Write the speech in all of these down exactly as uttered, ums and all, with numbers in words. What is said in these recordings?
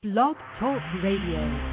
Blog Talk Radio.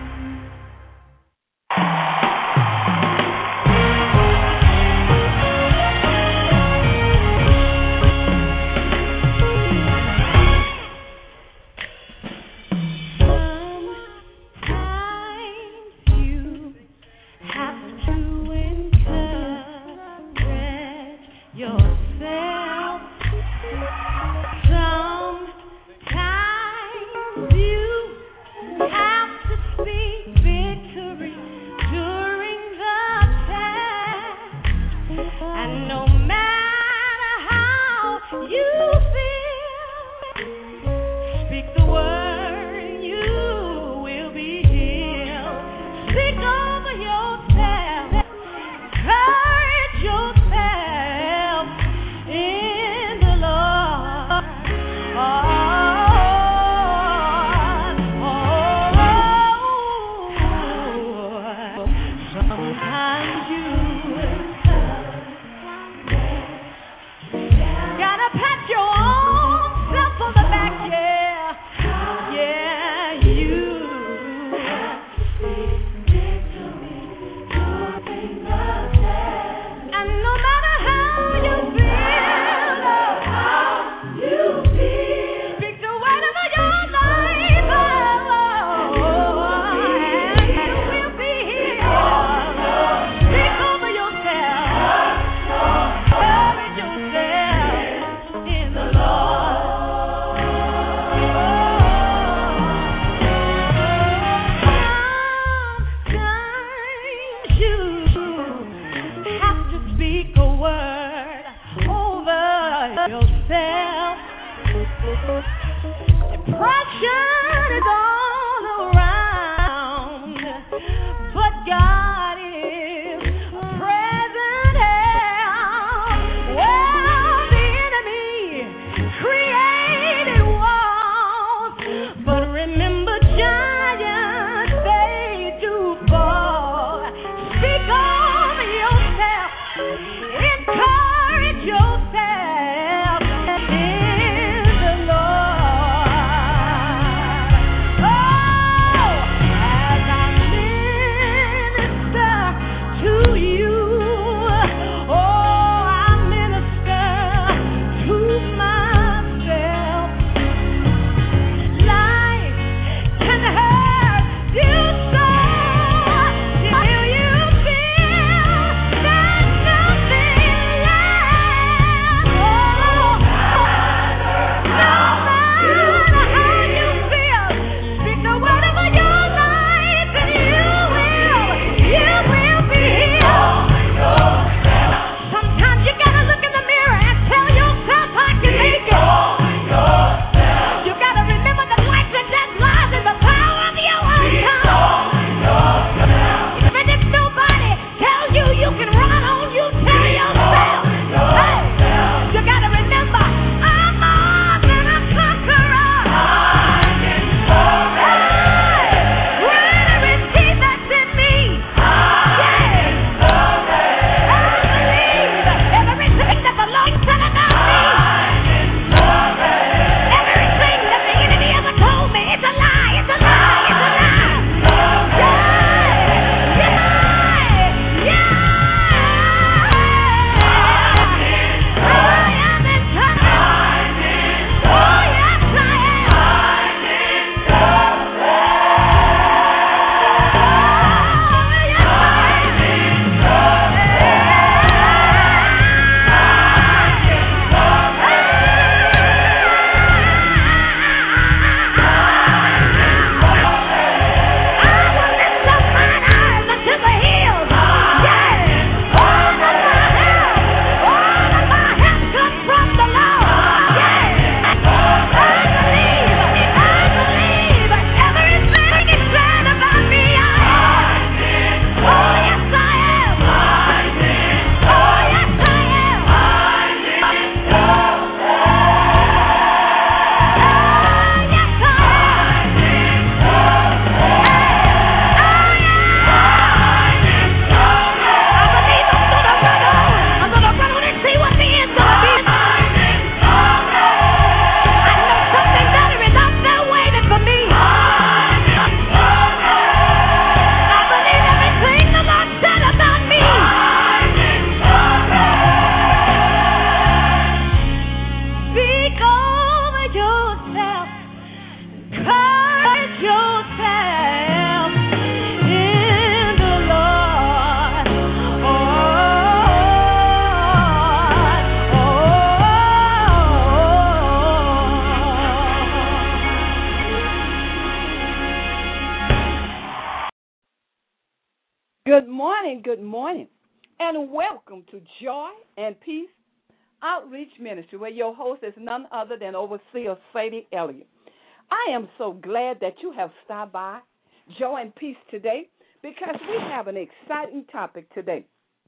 Good morning, good morning, and welcome to Joy and Peace Outreach Ministry, where your host is none other than Overseer Sadie Elliott. I am so glad that you have stopped by Joy and Peace today because we have an exciting topic today.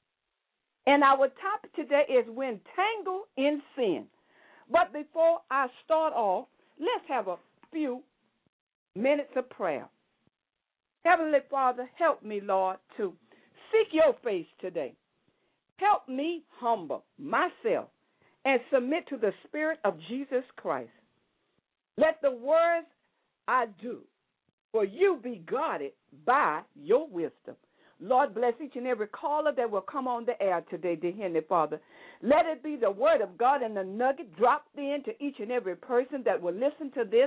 And our topic today is when tangled in sin. But before I start off, let's have a few minutes of prayer. Heavenly Father, help me, Lord, to seek your face today. Help me humble myself and submit to the Spirit of Jesus Christ. Let the words I do for you be guarded by your wisdom. Lord, bless each and every caller that will come on the air today, dear Heavenly Father. Let it be the word of God and the nugget dropped in to each and every person that will listen to this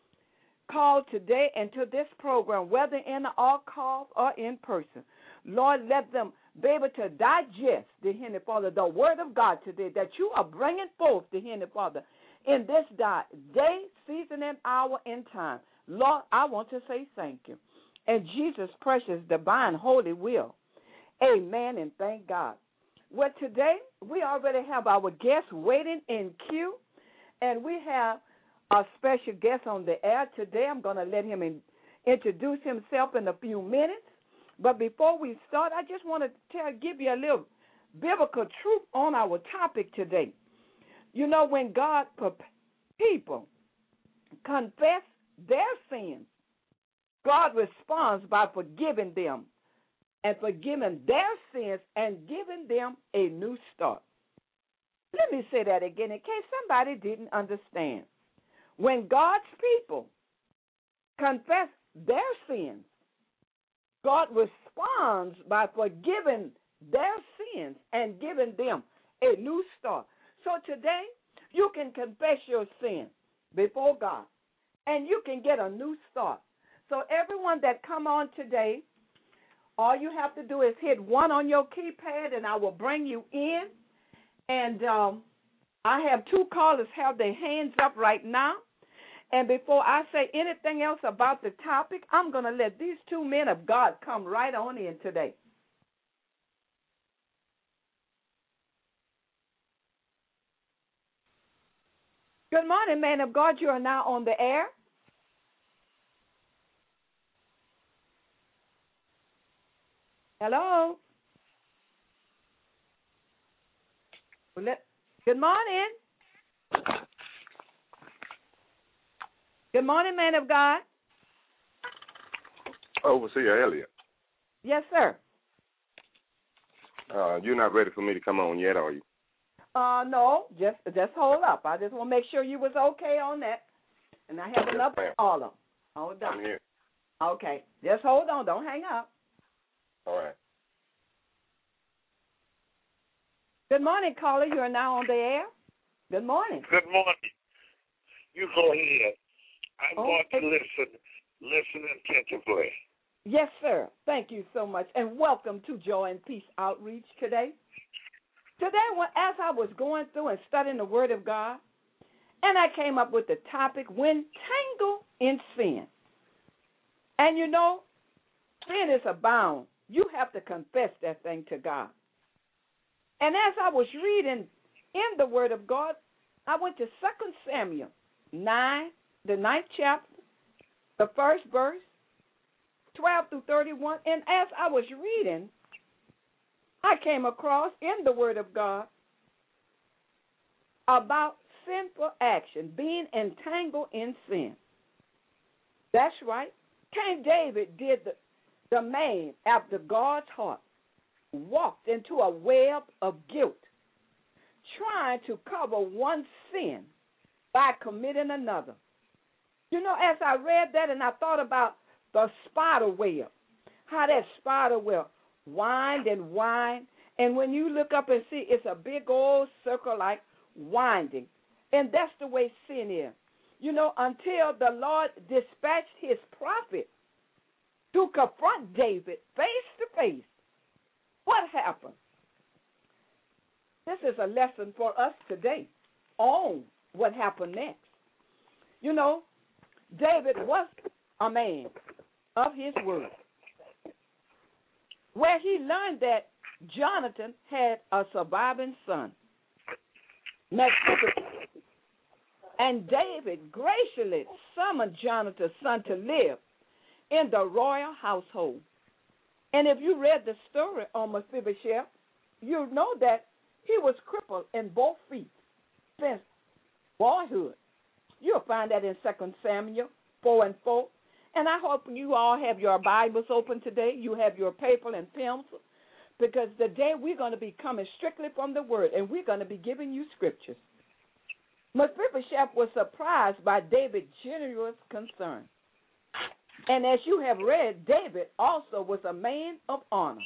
call today and to this program, whether in the archive or in person. Lord, let them be able to digest, dear Heavenly Father, the word of God today that you are bringing forth, dear Heavenly Father, in this day, season, and hour in time. Lord, I want to say thank you. And Jesus' precious, divine, holy will. Amen and thank God. Well, today we already have our guests waiting in queue, and we have a special guest on the air today. I'm going to let him in, introduce himself in a few minutes. But before we start, I just want to tell, give you a little biblical truth on our topic today. You know, when God people confess their sins, God responds by forgiving them and forgiving their sins and giving them a new start. Let me say that again in case somebody didn't understand. When God's people confess their sins, God responds by forgiving their sins and giving them a new start. So today, you can confess your sin before God, and you can get a new start. So everyone that come on today, all you have to do is hit one on your keypad, and I will bring you in. And um, I have two callers have their hands up right now. And before I say anything else about the topic, I'm going to let these two men of God come right on in today. Good morning, man of God. You are now on the air. Hello. Good morning. Good morning, man of God. Overseer Elliott. Yes, sir. Uh, you're not ready for me to come on yet, are you? Uh, no, just just hold up. I just want to make sure you was okay on that. And I have Yes, enough ma'am. caller. Hold on. I'm here. Okay, just hold on. Don't hang up. All right. Good morning, caller. You are now on the air. Good morning. Good morning. You go ahead. I'm Oh, going to okay. listen, listen attentively. Yes, sir. Thank you so much. And welcome to Joy and Peace Outreach today. Today, when, as I was going through and studying the Word of God, and I came up with the topic, when tangled in sin. And you know, sin is abound. You have to confess that thing to God. And as I was reading in the Word of God, I went to Second Samuel nine, the ninth chapter, the first verse, twelve through thirty-one. And as I was reading, I came across in the Word of God about sinful action, being entangled in sin. That's right. King David did the, the man after God's heart, walked into a web of guilt, trying to cover one sin by committing another. You know, as I read that and I thought about the spider web, how that spider web wind and wind, and when you look up and see, it's a big old circle like winding, and that's the way sin is. You know, until the Lord dispatched his prophet to confront David face to face, what happened? This is a lesson for us today on what happened next. You know, David was a man of his word. where he learned that Jonathan had a surviving son, Mephibosheth. And David graciously summoned Jonathan's son to live in the royal household. And if you read the story on Mephibosheth, you know that he was crippled in both feet since boyhood. You'll find that in Second Samuel four and four. And I hope you all have your Bibles open today. You have your paper and pencil, because today we're going to be coming strictly from the Word, and we're going to be giving you scriptures. Mephibosheth was surprised by David's generous concern. And as you have read, David also was a man of honor.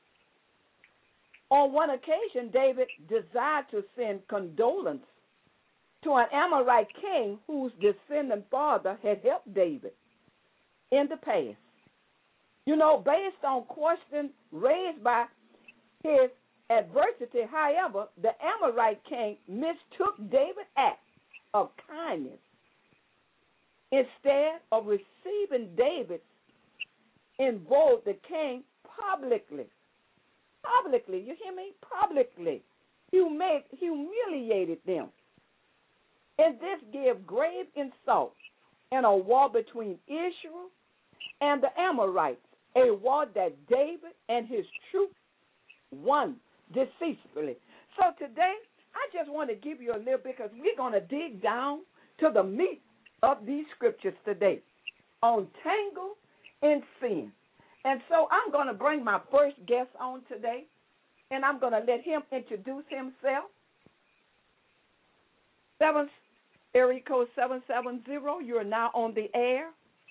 On one occasion, David desired to send condolence to an Amorite king whose descendant father had helped David in the past. You know, based on questions raised by his adversity, however, the Amorite king mistook David's act of kindness. Instead of receiving David, invoked the king publicly. Publicly, you hear me? Publicly. Humi- humiliated them. And this gave grave insult in a war between Israel and the Amorites, a war that David and his troops won deceitfully. So today, I just want to give you a little bit, because we're going to dig down to the meat of these scriptures today on tangle in sin. And so I'm going to bring my first guest on today, and I'm going to let him introduce himself. Seven, area code seven seven zero, you're now on the air.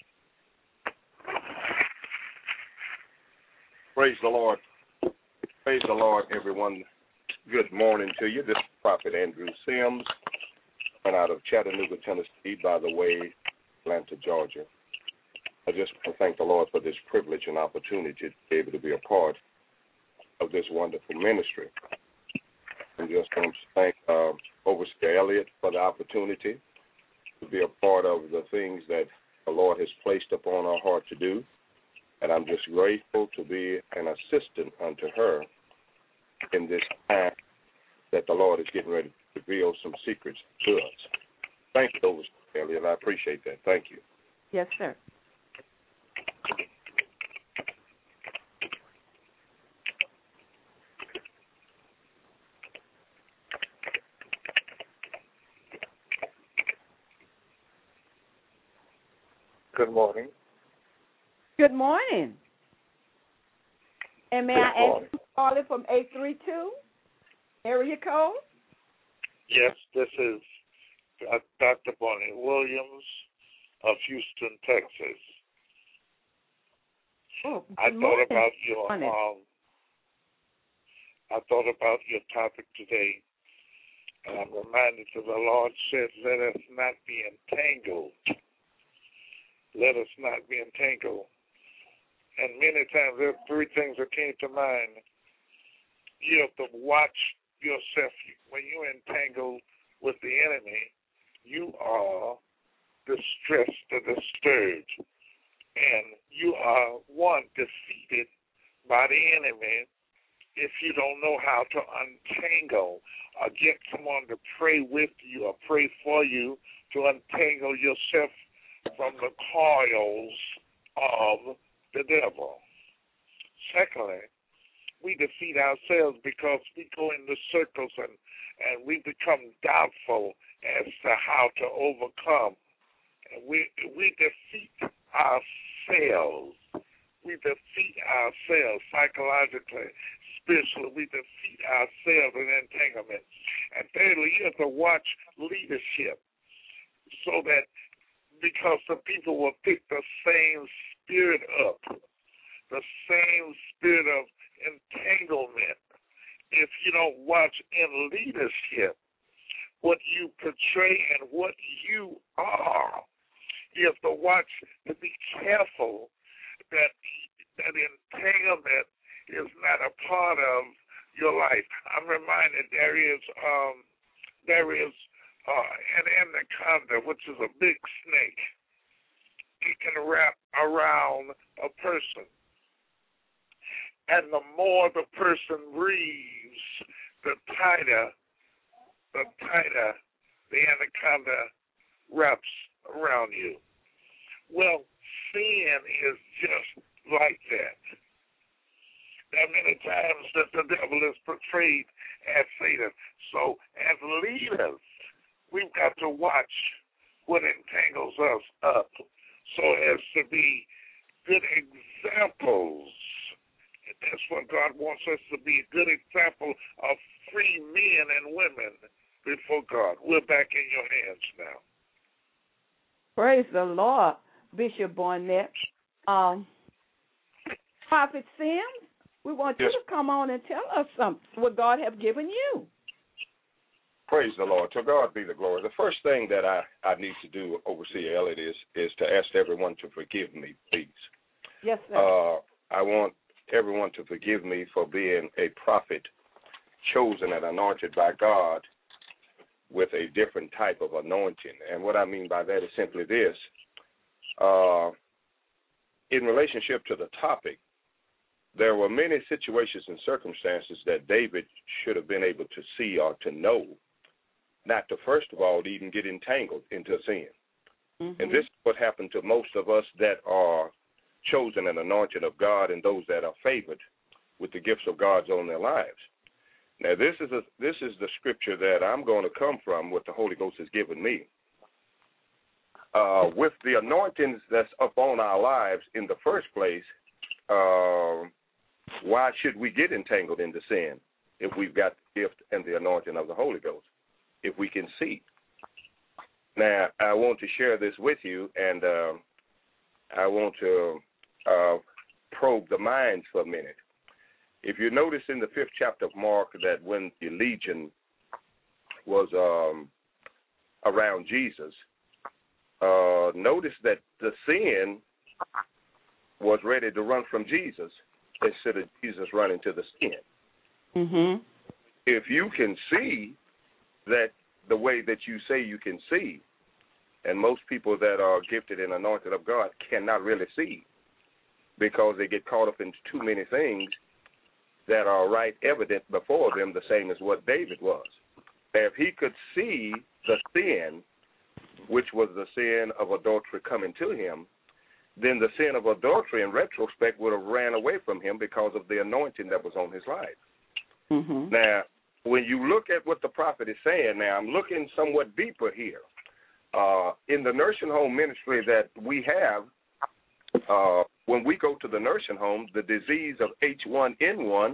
Praise the Lord. Praise the Lord, everyone. Good morning to you. This is Prophet Andrew Sims, and out of Chattanooga, Tennessee, by the way, Atlanta, Georgia. I just want to thank the Lord for this privilege and opportunity to be able to be a part of this wonderful ministry. And just want to thank uh, Overseer Elliott for the opportunity to be a part of the things that the Lord has placed upon our heart to do. And I'm just grateful to be an assistant unto her in this time that the Lord is getting ready to reveal some secrets to us. Thank you, Overseer Elliott. I appreciate that. Thank you. Yes, sir. Good morning. Good morning. And may Good I morning. ask you to call it from eight three two, area code? Yes, this is uh, Doctor Bonnie Williams of Houston, Texas. Oh, I good thought morning. about your Morning. um, I thought about your topic today, and I'm reminded that the Lord said, "Let us not be entangled. Let us not be entangled." And many times there are three things that came to mind. You have to watch yourself. When you're entangled with the enemy, you are distressed or disturbed. And you are, one, defeated by the enemy if you don't know how to untangle or get someone to pray with you or pray for you to untangle yourself from the coils of the devil. Secondly, we defeat ourselves because we go into circles and, and we become doubtful as to how to overcome. And we we defeat ourselves. We defeat ourselves psychologically, spiritually. We defeat ourselves in entanglement. And thirdly, you have to watch leadership so that, because the people will pick the same spirit up, the same spirit of entanglement. If you don't watch in leadership what you portray and what you are, you have to watch to be careful that that entanglement is not a part of your life. I'm reminded there is um, there is uh, an anaconda, which is a big snake. It can wrap around a person. And the more the person breathes, the tighter, the tighter the anaconda wraps around you. Well, sin is just like that. There are many times that the devil is portrayed as Satan. So as leaders, we've got to watch what entangles us up so as to be good examples. And that's what God wants us to be, a good example of free men and women before God. We're back in your hands now. Praise the Lord, Bishop Barnett. Um, Prophet Sims, we want yes. you to come on and tell us something, what God has given you. Praise the Lord. To God be the glory. The first thing that I, I need to do, Overseer Elliott, is, is to ask everyone to forgive me, please. Yes, sir. Uh, I want everyone to forgive me for being a prophet chosen and anointed by God with a different type of anointing. And what I mean by that is simply this. Uh, in relationship to the topic, there were many situations and circumstances that David should have been able to see or to know, not to, first of all, even get entangled into sin. Mm-hmm. And this is what happened to most of us that are chosen and anointed of God and those that are favored with the gifts of God on their lives. Now, this is a, this is the scripture that I'm going to come from, what the Holy Ghost has given me. Uh, with the anointings that's upon our lives in the first place, uh, why should we get entangled into sin if we've got the gift and the anointing of the Holy Ghost, if we can see? Now, I want to share this with you, and uh, I want to uh, probe the minds for a minute. If you notice in the fifth chapter of Mark that when the legion was um, around Jesus, uh, notice that the sin was ready to run from Jesus instead of Jesus running to the sin. Mm-hmm. If you can see that the way that you say you can see, and most people that are gifted and anointed of God cannot really see because they get caught up in too many things that are right evident before them, the same as what David was. If he could see the sin, which was the sin of adultery coming to him, then the sin of adultery in retrospect would have ran away from him because of the anointing that was on his life. Mm-hmm. Now, when you look at what the prophet is saying now, I'm looking somewhat deeper here. Uh, in the nursing home ministry that we have, uh, when we go to the nursing home, the disease of H one N one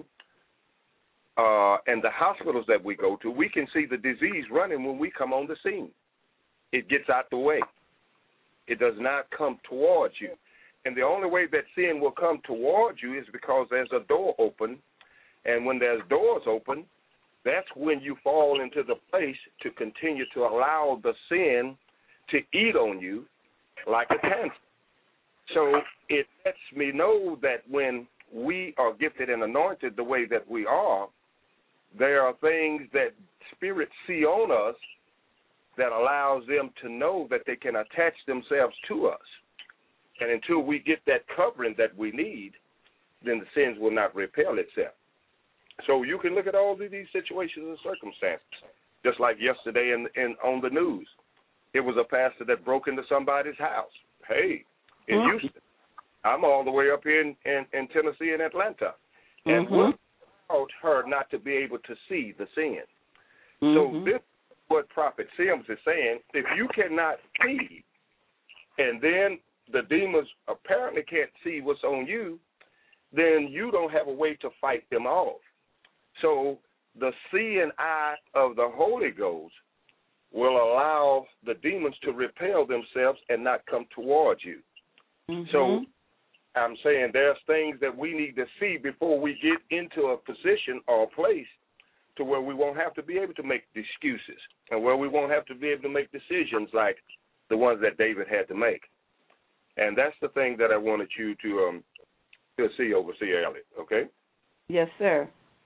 uh, and the hospitals that we go to, we can see the disease running when we come on the scene. It gets out the way. It does not come towards you. And the only way that sin will come towards you is because there's a door open. And when there's doors open, that's when you fall into the place to continue to allow the sin to eat on you like a cancer. So it lets me know that when we are gifted and anointed the way that we are, there are things that spirits see on us that allows them to know that they can attach themselves to us. And until we get that covering that we need, then the sins will not repel itself. So you can look at all of these situations and circumstances, just like yesterday in, in on the news. It was a pastor that broke into somebody's house. Hey, in mm-hmm. Houston. I'm all the way up here in, in, in Tennessee and Atlanta. And mm-hmm. what caused her not to be able to see the sin? Mm-hmm. So this is what Prophet Sims is saying. If you cannot see, and then the demons apparently can't see what's on you, then you don't have a way to fight them off. So the seeing eye of the Holy Ghost will allow the demons to repel themselves and not come towards you. Mm-hmm. So I'm saying there's things that we need to see before we get into a position or a place to where we won't have to be able to make excuses and where we won't have to be able to make decisions like the ones that David had to make. And that's the thing that I wanted you to um, to see, Overseer Elliott, okay? Yes, sir.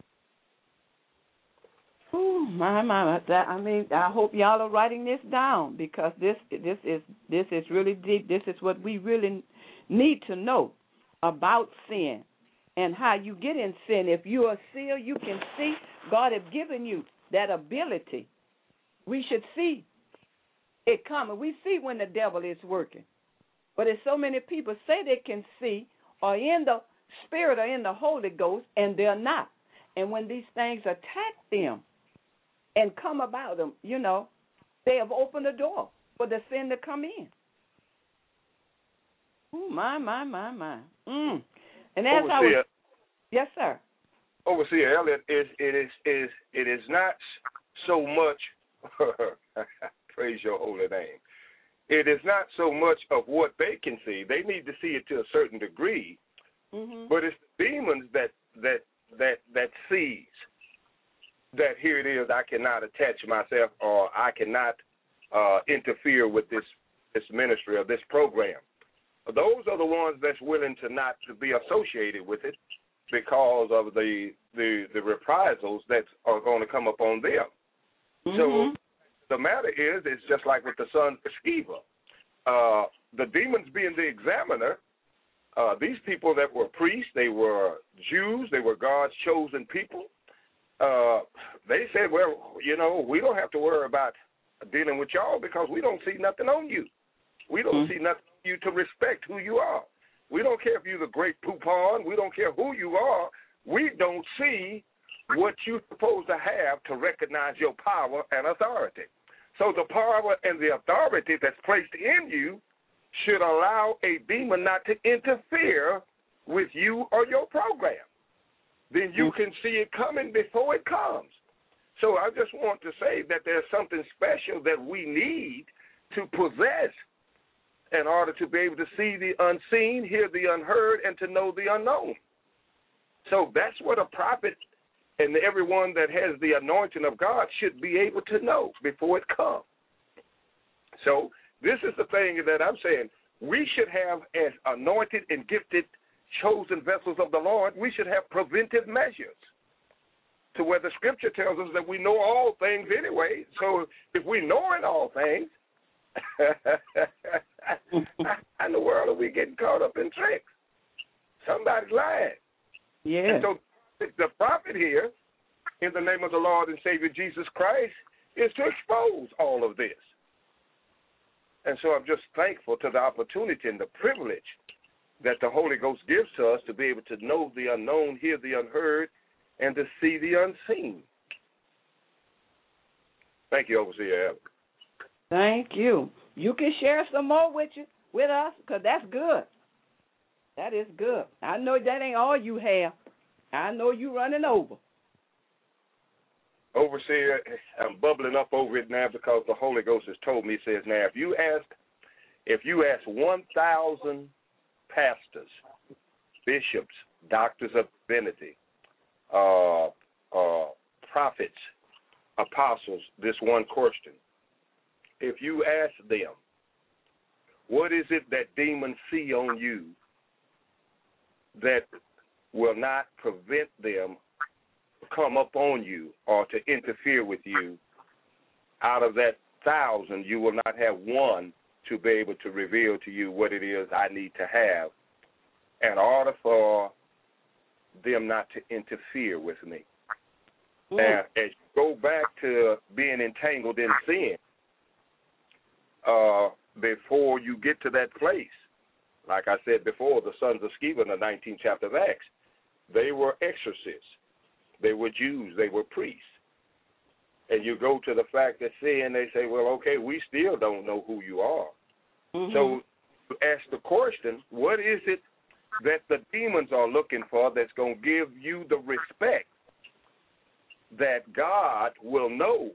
Ooh, my, my, that, I mean, I hope y'all are writing this down because this, this is, this is really deep. This is what we really need to know about sin. and how you get in sin. If you're a seer, you can see. God has given you that ability. We should see it coming. We see when the devil is working. But there's so many people say they can see or in the Spirit or in the Holy Ghost, and they're not. And when these things attack them and come about them, you know, they have opened the door for the sin to come in. Oh, my, my, my, my. Mm. And as I was, yes, sir. Overseer Elliott, is it is is it is not so much. Praise your holy name. It is not so much of what they can see. They need to see it to a certain degree, mm-hmm. but it's the demons that that that that sees that here it is. I cannot attach myself, or I cannot uh, interfere with this this ministry or this program. Those are the ones that's willing to not to be associated with it because of the the, the reprisals that are going to come upon them. Mm-hmm. So the matter is, it's just like with the sons of Sceva. Uh, the demons being the examiner, uh, these people that were priests, they were Jews, they were God's chosen people. Uh, they said, well, you know, we don't have to worry about dealing with y'all because we don't see nothing on you. We don't mm-hmm. see nothing on you to respect who you are. We don't care if you're the great poupon. We don't care who you are. We don't see what you're supposed to have to recognize your power and authority. So the power and the authority that's placed in you should allow a demon not to interfere with you or your program. Then you can see it coming before it comes. So I just want to say that there's something special that we need to possess in order to be able to see the unseen, hear the unheard, and to know the unknown. So that's what a prophet and everyone that has the anointing of God should be able to know before it comes. So this is the thing that I'm saying. We should have, as anointed and gifted, chosen vessels of the Lord, we should have preventive measures to where the Scripture tells us that we know all things anyway. So if we know in all things, how in the world are we getting caught up in tricks? Somebody's lying. Yeah. And so the prophet here, in the name of the Lord and Savior Jesus Christ, is to expose all of this. And so I'm just thankful to the opportunity and the privilege that the Holy Ghost gives to us to be able to know the unknown, hear the unheard, and to see the unseen. Thank you, Overseer Elliott. Thank you. You can share some more with you, with us, because that's good. That is good. I know that ain't all you have. I know you running over. Overseer, I'm bubbling up over it now because the Holy Ghost has told me, says, now, if you ask, if you ask one thousand pastors, bishops, doctors of divinity, uh, uh, prophets, apostles, this one question, if you ask them, what is it that demons see on you that will not prevent them come up on you or to interfere with you, out of that thousand, you will not have one to be able to reveal to you what it is I need to have in order for them not to interfere with me. Mm. And as you go back to being entangled in sin, uh, before you get to that place, like I said before, the sons of Sceva in the nineteenth chapter of Acts, they were exorcists. They were Jews. They were priests. And you go to the fact that sin, they say, well, okay, we still don't know who you are. Mm-hmm. So to ask the question, what is it that the demons are looking for that's going to give you the respect that God will know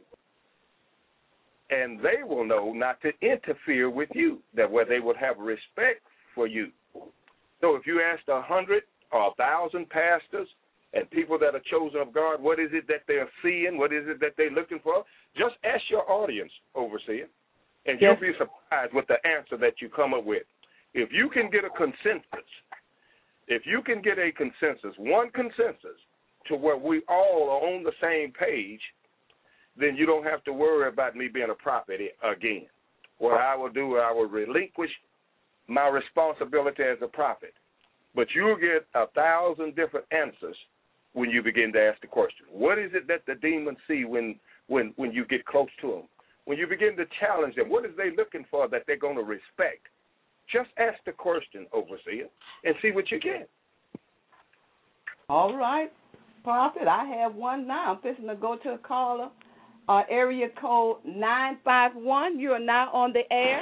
and they will know not to interfere with you, that where they would have respect for you. So if you asked a hundred or a thousand pastors and people that are chosen of God, what is it that they're seeing, what is it that they're looking for, just ask your audience, Overseer, and yes. you'll be surprised with the answer that you come up with. If you can get a consensus, if you can get a consensus, one consensus, to where we all are on the same page, then you don't have to worry about me being a prophet again. What I will do, I will relinquish my responsibility as a prophet. but you'll get a thousand different answers when you begin to ask the question. What is it that the demons see when, when, when you get close to them? When you begin to challenge them, what is they looking for that they're going to respect? Just ask the question, overseer, and see what you get. All right, Prophet, I have one now. I'm fixing to go to a caller. Uh, area code nine five one. You are now on the air.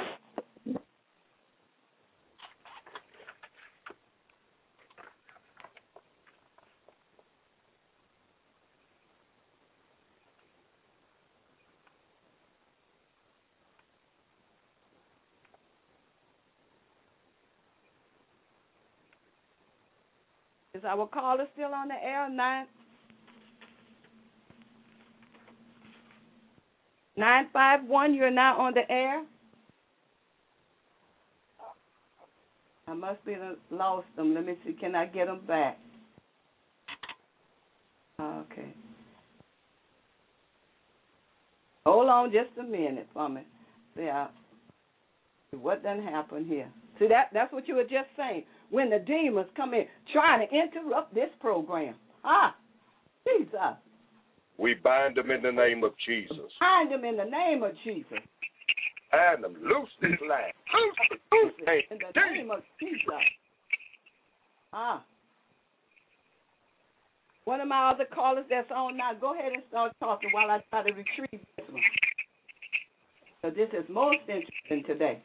Is our caller still on the air? Nine nine five one. You're now on the air. I must be lost them. Let me see. Can I get them back? Okay. Hold on just a minute for me. See, I, what done happened here? See, that that's what you were just saying. When the demons come in trying to interrupt this program. Ah, Jesus. We bind them in the name of Jesus. Bind them in the name of Jesus. Bind them. Loose this land. Loose, loose it in the name of Jesus. Ah. One of my other callers that's on now, go ahead and start talking while I try to retrieve this one. So this is most interesting today.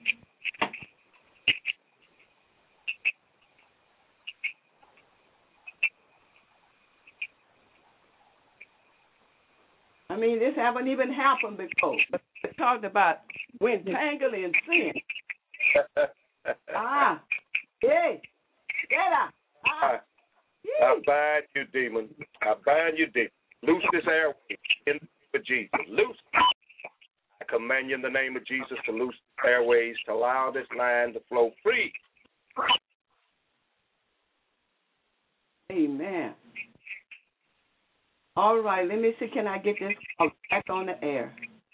I mean, this haven't even happened before. We talked about when tangled in sin. ah, hey, get out. Ah. I bind you, demon. I bind you, demon. Loose this airway in the name of Jesus. Loose. I command you in the name of Jesus to loose airways, to allow this line to flow free. Amen. All right, let me see. Can I get this back on the air?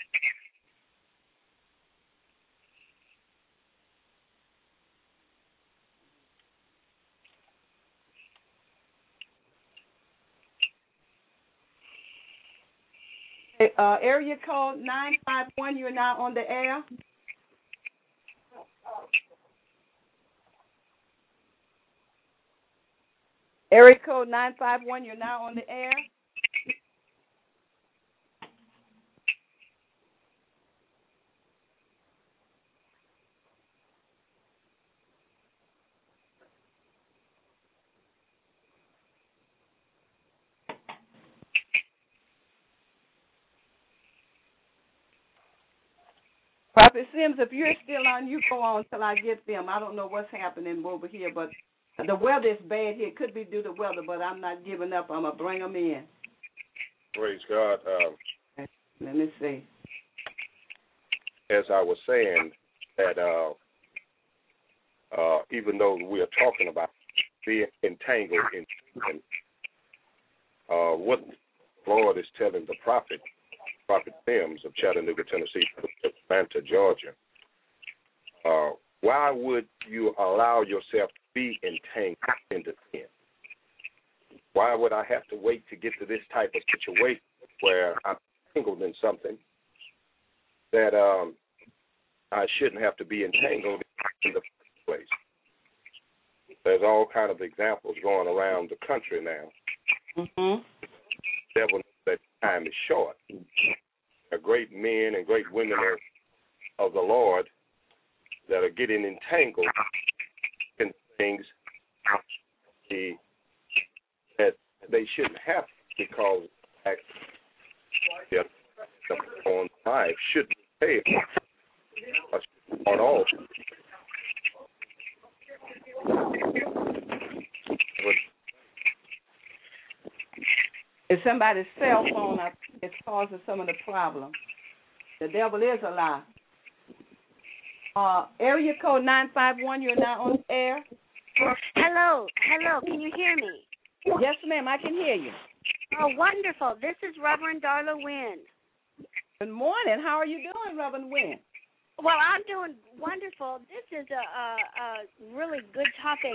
Uh, area code nine five one, you're now on the air. Area code nine five one, you're now on the air. Prophet Sims, if you're still on, you go on till I get them. I don't know what's happening over here, but the weather is bad here. It could be due to weather, but I'm not giving up. I'm going to bring them in. Praise God. Um, Let me see. As I was saying, that uh, uh, even though we are talking about being entangled in sin, uh, what the Lord is telling the prophet, Prophet Sims of Chattanooga, Tennessee, to Atlanta, Georgia, uh, why would you allow yourself to be entangled into sin? Why would I have to wait to get to this type of situation where I'm entangled in something that um, I shouldn't have to be entangled in the first place? There's all kind of examples going around the country now. Mm-hmm. The devil knows that time is short. There are great men and great women of, of the Lord that are getting entangled in things the, that they shouldn't have, because their own life shouldn't pay on all. It's somebody's cell phone that's causing some of the problems. The devil is a lie. Uh, area code nine five one, you're now on air. Hello, hello, can you hear me? Yes, ma'am, I can hear you. Oh, wonderful. This is Reverend Darla Wynn. Good morning. How are you doing, Reverend Wynn? Well, I'm doing wonderful. This is a, a, a really good topic.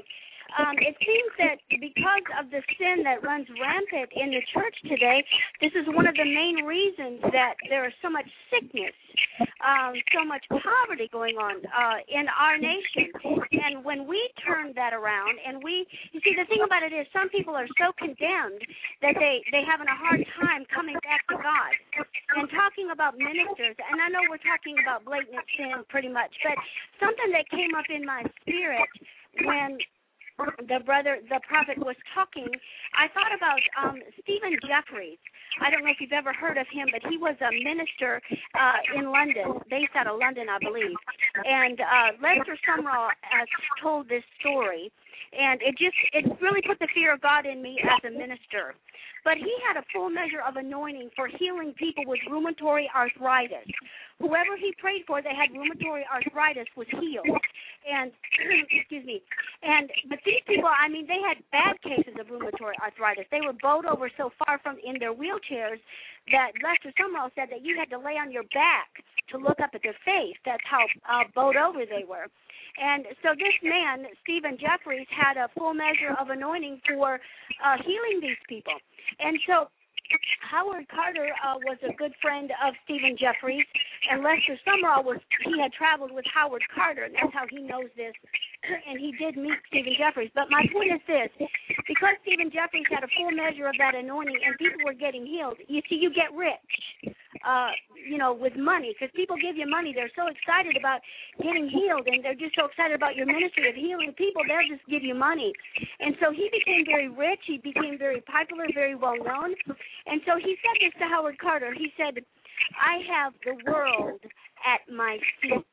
um, it seems that because of the sin that runs rampant in the church today, this is one of the main reasons that there is so much sickness, um, so much poverty going on uh, in our nation. And when we turn that around, and we, you see, the thing about it is some people are so condemned that they, they're having a hard time coming back to God. And talking about ministers, and I know we're talking about blatant sin pretty much, but something that came up in my spirit when the brother, the prophet was talking, I thought about um, Stephen Jeffries. I don't know if you've ever heard of him, but he was a minister uh, in London, based out of London, I believe. And uh, Lester Sumrall has told this story, and it just, it really put the fear of God in me as a minister. But he had a full measure of anointing for healing people with rheumatoid arthritis. Whoever he prayed for that had rheumatoid arthritis was healed. And, excuse me, and, but these people, I mean, they had bad cases of rheumatoid arthritis. They were bowed over so far from in their wheelchairs that Lester Sumrall said that you had to lay on your back to look up at their face. That's how uh, bowed over they were. And so this man, Stephen Jeffries, had a full measure of anointing for uh, healing these people. And so Howard Carter uh, was a good friend of Stephen Jeffries, and Lester Sumrall was, he had traveled with Howard Carter, and that's how he knows this, and he did meet Stephen Jeffries. But my point is this, because Stephen Jeffries had a full measure of that anointing and people were getting healed, you see, you get rich, uh, you know, with money, because people give you money. They're so excited about getting healed, and they're just so excited about your ministry of healing people, they'll just give you money. And so he became very rich. He became very popular, very well known. And so he said this to Howard Carter. He said, I have the world at my feet.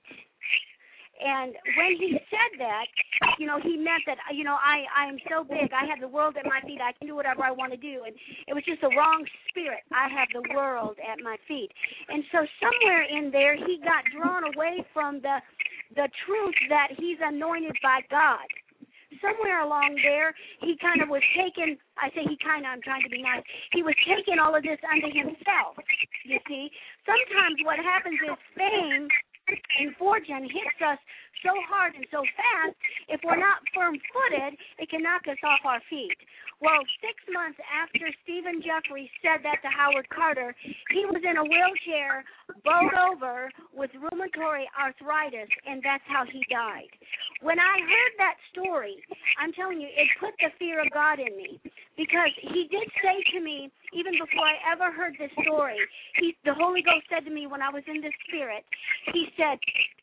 And when he said that, you know, he meant that, you know, I, I am so big. I have the world at my feet. I can do whatever I want to do. And it was just a wrong spirit. I have the world at my feet. And so somewhere in there, he got drawn away from the the truth that he's anointed by God. Somewhere along there, he kind of was taken, I say he kind of, I'm trying to be nice, he was taking all of this unto himself, you see. Sometimes what happens is fame and fortune hits us so hard and so fast, if we're not firm-footed, it can knock us off our feet. Well, six months after Stephen Jeffries said that to Howard Carter, he was in a wheelchair, bowed over with rheumatoid arthritis, and that's how he died. When I heard that story, I'm telling you, it put the fear of God in me, because he did say to me, even before I ever heard this story, he, the Holy Ghost said to me when I was in the Spirit, he said,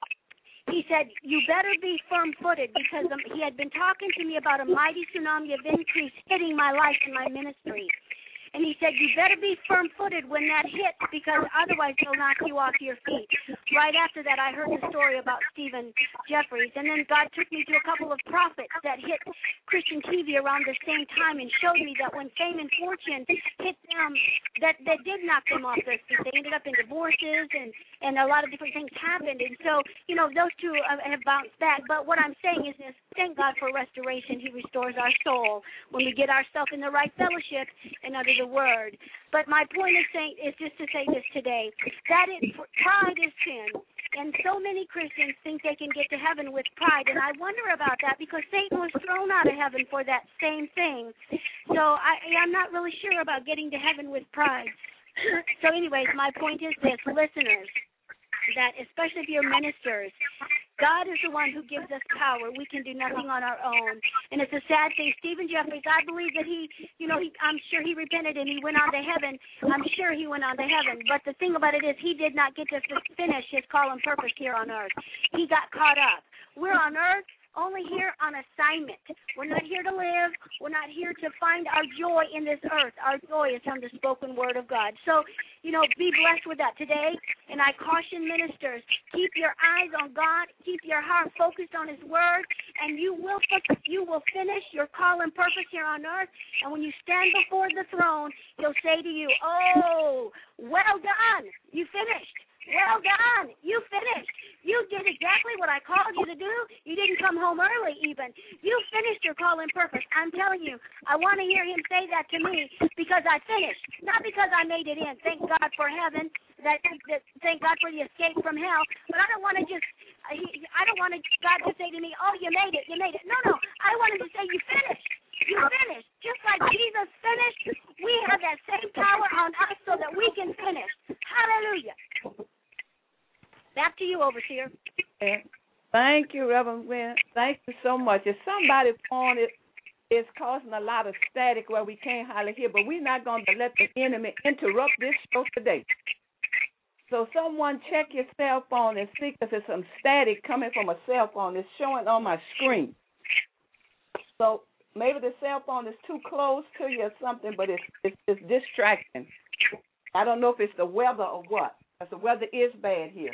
He said, you better be firm-footed, because um, he had been talking to me about a mighty tsunami of increase hitting my life and my ministry. And he said, you better be firm-footed when that hits, because otherwise they'll knock you off your feet. Right after that, I heard the story about Stephen Jeffries. And then God took me to a couple of prophets that hit Christian T V around the same time and showed me that when fame and fortune hit them, that, that did knock them off their feet. They ended up in divorces, and, and a lot of different things happened. And so, you know, those two have bounced back. But what I'm saying is this, thank God for restoration. He restores our soul when we get ourselves in the right fellowship and under the Word. But my point is saying is just to say this today, that it, pride is sin, and so many Christians think they can get to heaven with pride, and I wonder about that, because Satan was thrown out of heaven for that same thing. So I, I'm not really sure about getting to heaven with pride. So anyways, my point is this, listeners, that especially if you're ministers, God is the one who gives us power. We can do nothing on our own. And it's a sad thing. Stephen Jeffries, I believe that he, you know, he, I'm sure he repented and he went on to heaven. I'm sure he went on to heaven. But the thing about it is he did not get to finish his call and purpose here on earth. He got caught up. We're on earth only here on assignment. We're not here to live. We're not here to find our joy in this earth. Our joy is from the spoken word of God. So, you know, be blessed with that today. And I caution ministers, keep your eyes on God, keep your heart focused on His word, and you will you will finish your call and purpose here on earth. And when you stand before the throne, He'll say to you, oh, well done, you finished. Well done. You finished. You did exactly what I called you to do. You didn't come home early even. You finished your call and purpose. I'm telling you, I want to hear him say that to me because I finished, not because I made it in. Thank God for heaven. That, that thank God for the escape from hell. But I don't want to just, I don't want God to say to me, oh, you made it, you made it. No, no. I want him to say you Overseer. And thank you, Reverend Wynn. Thank you so much. If somebody phone it is causing a lot of static where we can't hardly hear, but we're not going to let the enemy interrupt this show today. So someone check your cell phone and see if there's some static coming from a cell phone. It's showing on my screen. So maybe the cell phone is too close to you or something, but it's it's, it's distracting. I don't know if it's the weather or what, because the weather is bad here.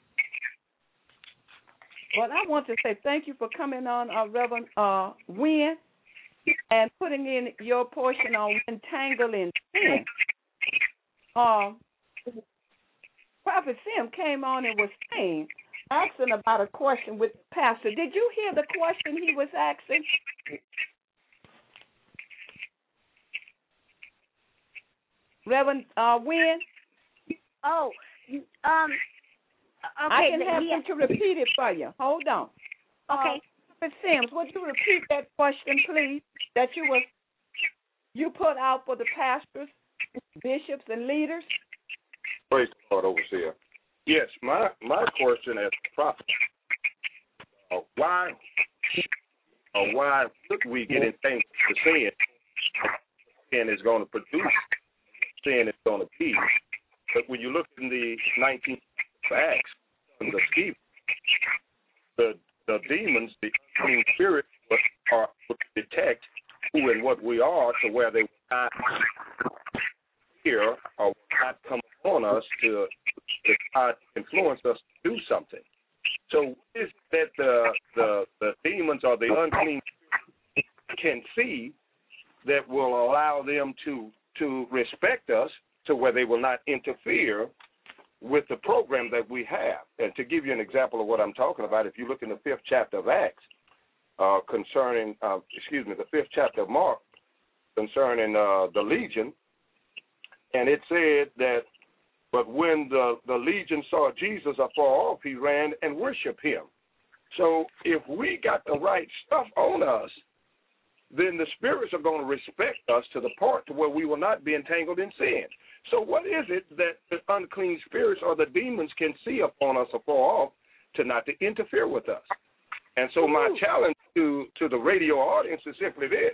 But I want to say thank you for coming on, uh, Reverend uh, Wynn, and putting in your portion on entangled in sin. Uh, Prophet Sim came on and was saying, asking about a question with the pastor. Did you hear the question he was asking? Reverend uh, Wynn? Oh, um, okay. I can have he, him to repeat it for you. Hold on. Okay. Uh, Prophet Sims, would you repeat that question, please, that you was you put out for the pastors, bishops, and leaders? Praise the Lord, Overseer. Yes, my my question as a prophet, uh, why or why should we get entangled to sin? Sin is going to produce, sin is going to be. But when you look in the nineteenth Acts, in the scheme, the the demons, the unclean spirits, are to detect who and what we are, to where they will not hear or will not come upon us to, to try to influence us to do something. So is that the the the demons or the unclean spirits can see that will allow them to to respect us, to where they will not interfere with the program that we have. And to give you an example of what I'm talking about, if you look in the fifth chapter of Acts, uh, concerning, uh, excuse me, the fifth chapter of Mark, concerning uh, the legion, and it said that, but when the, the legion saw Jesus afar off, he ran and worshiped him. So if we got the right stuff on us, then the spirits are going to respect us to the part to where we will not be entangled in sin. So what is it that the unclean spirits or the demons can see upon us afar off to not to interfere with us? And so my challenge to, to the radio audience is simply this.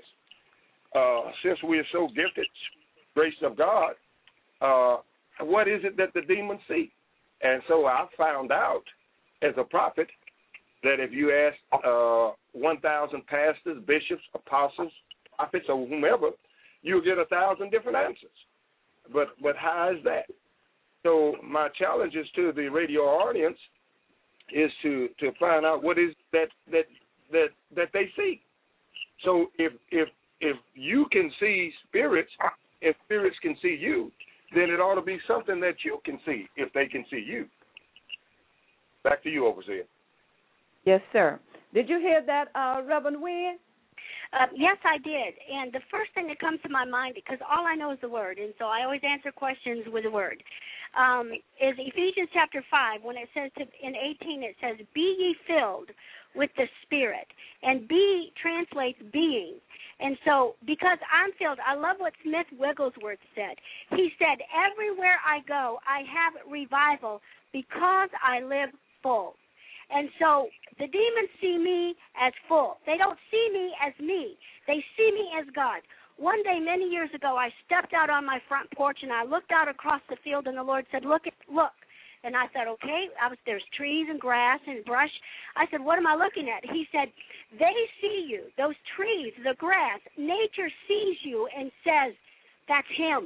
Uh, since we are so gifted, grace of God, uh, what is it that the demons see? And so I found out as a prophet that if you ask uh, one thousand pastors, bishops, apostles, prophets, or whomever, you'll get a thousand different answers. But but how is that? So my challenge is to the radio audience is to, to find out what is that that that that they see. So if if if you can see spirits, if spirits can see you, then it ought to be something that you can see if they can see you. Back to you, Overseer. Yes, sir. Did you hear that, uh, Reverend Wynn? Uh, yes, I did. And the first thing that comes to my mind, because all I know is the word, and so I always answer questions with the word, um, is Ephesians chapter five, when it says to, in eighteen, it says, be ye filled with the Spirit. And be translates being. And so because I'm filled, I love what Smith Wigglesworth said. He said, everywhere I go, I have revival because I live full. And so the demons see me as full. They don't see me as me. They see me as God. One day, many years ago, I stepped out on my front porch, and I looked out across the field, and the Lord said, look, look. And I said, okay. I was, there's trees and grass and brush. I said, what am I looking at? He said, they see you, those trees, the grass. Nature sees you and says, that's him.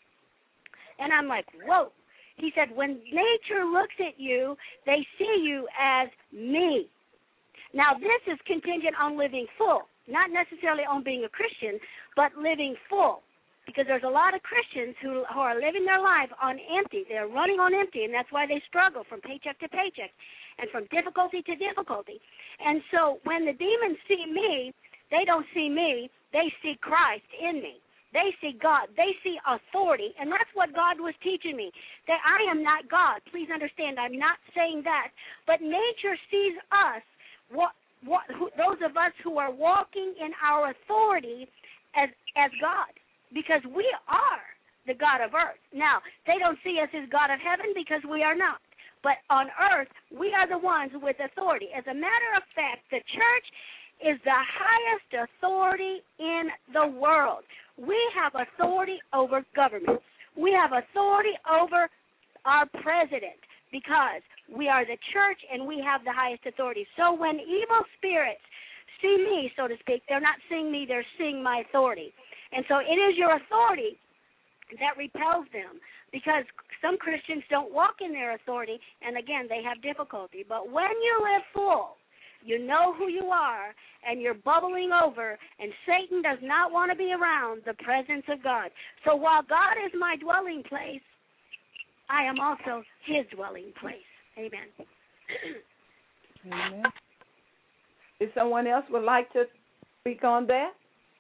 And I'm like, whoa. He said, when nature looks at you, they see you as me. Now, this is contingent on living full, not necessarily on being a Christian, but living full, because there's a lot of Christians who, who are living their life on empty. They're running on empty, and that's why they struggle from paycheck to paycheck and from difficulty to difficulty. And so when the demons see me, they don't see me. They see Christ in me. They see God. They see authority, and that's what God was teaching me, that I am not God. Please understand, I'm not saying that. But nature sees us, what, what, who, those of us who are walking in our authority as, as God, because we are the God of earth. Now, they don't see us as God of heaven because we are not. But on earth, we are the ones with authority. As a matter of fact, the church is the highest authority in the world. We have authority over governments. We have authority over our president because we are the church and we have the highest authority. So when evil spirits see me, so to speak, they're not seeing me, they're seeing my authority. And so it is your authority that repels them, because some Christians don't walk in their authority, and again, they have difficulty. But when you live full, you know who you are, and you're bubbling over, and Satan does not want to be around the presence of God. So while God is my dwelling place, I am also his dwelling place. Amen. Amen. If someone else would like to speak on that?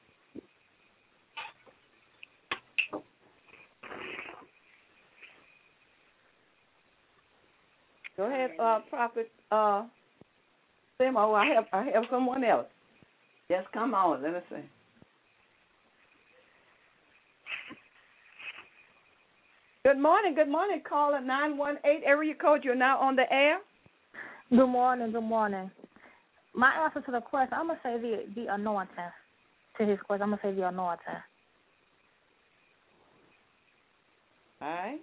Go ahead, uh, Prophet uh, Sim. Oh, I have, I have someone else. Yes, come on. Let us see. Good morning. Good morning. Caller nine one eight area code. You're now on the air. Good morning. Good morning. My answer to the question, I'm gonna say the the anointing. To his question, I'm gonna say the anointing. All right.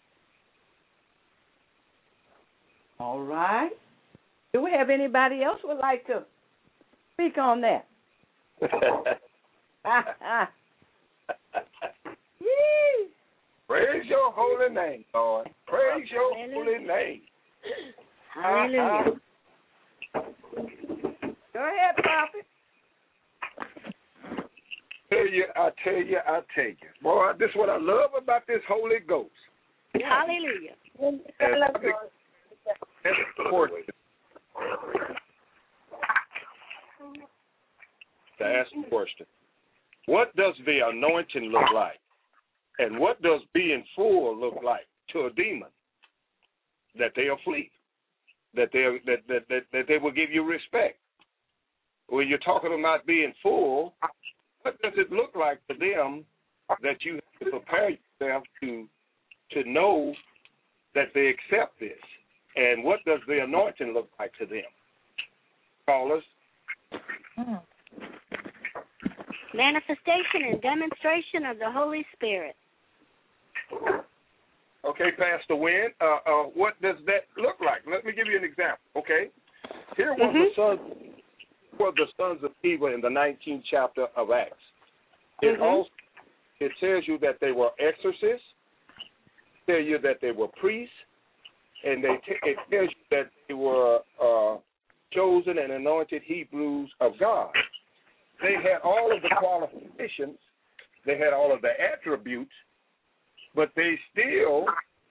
All right. Do we have anybody else who would like to speak on that? Praise your holy name, Lord. Praise your holy name. Hallelujah. Go ahead, Prophet. Tell you, I tell you, I tell you. Boy, this is what I love about this Holy Ghost. Hallelujah. And that's important to ask the question. What does the anointing look like? And what does being full look like to a demon? That they'll flee. That they that, that, that, that they will give you respect. When you're talking about being full, what does it look like to them that you have to prepare yourself to to know that they accept this? And what does the anointing look like to them? Callers? Mm. Manifestation and demonstration of the Holy Spirit. Okay, Pastor Wynn, uh, uh, what does that look like? Let me give you an example, okay? Here was Mm-hmm. the sons were the sons of Eva in the nineteenth chapter of Acts. It Mm-hmm. also it tells you that they were exorcists, tell you that they were priests, and they t- it tells you that they were uh, chosen and anointed Hebrews of God. They had all of the qualifications, they had all of the attributes, but they still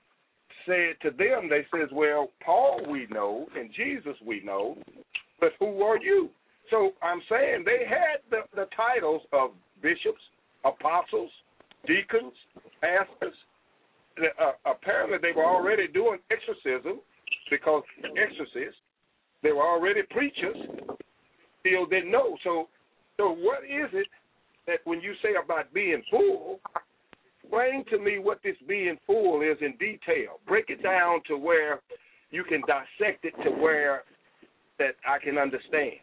said to them, they says, well, Paul we know and Jesus we know, but who are you? So I'm saying they had the, the titles of bishops, apostles, deacons, pastors. Uh, apparently they were already doing exorcism because exorcists. They were already preachers. Still didn't know. So, so what is it that when you say about being full, explain to me what this being full is in detail. Break it down to where you can dissect it to where that I can understand.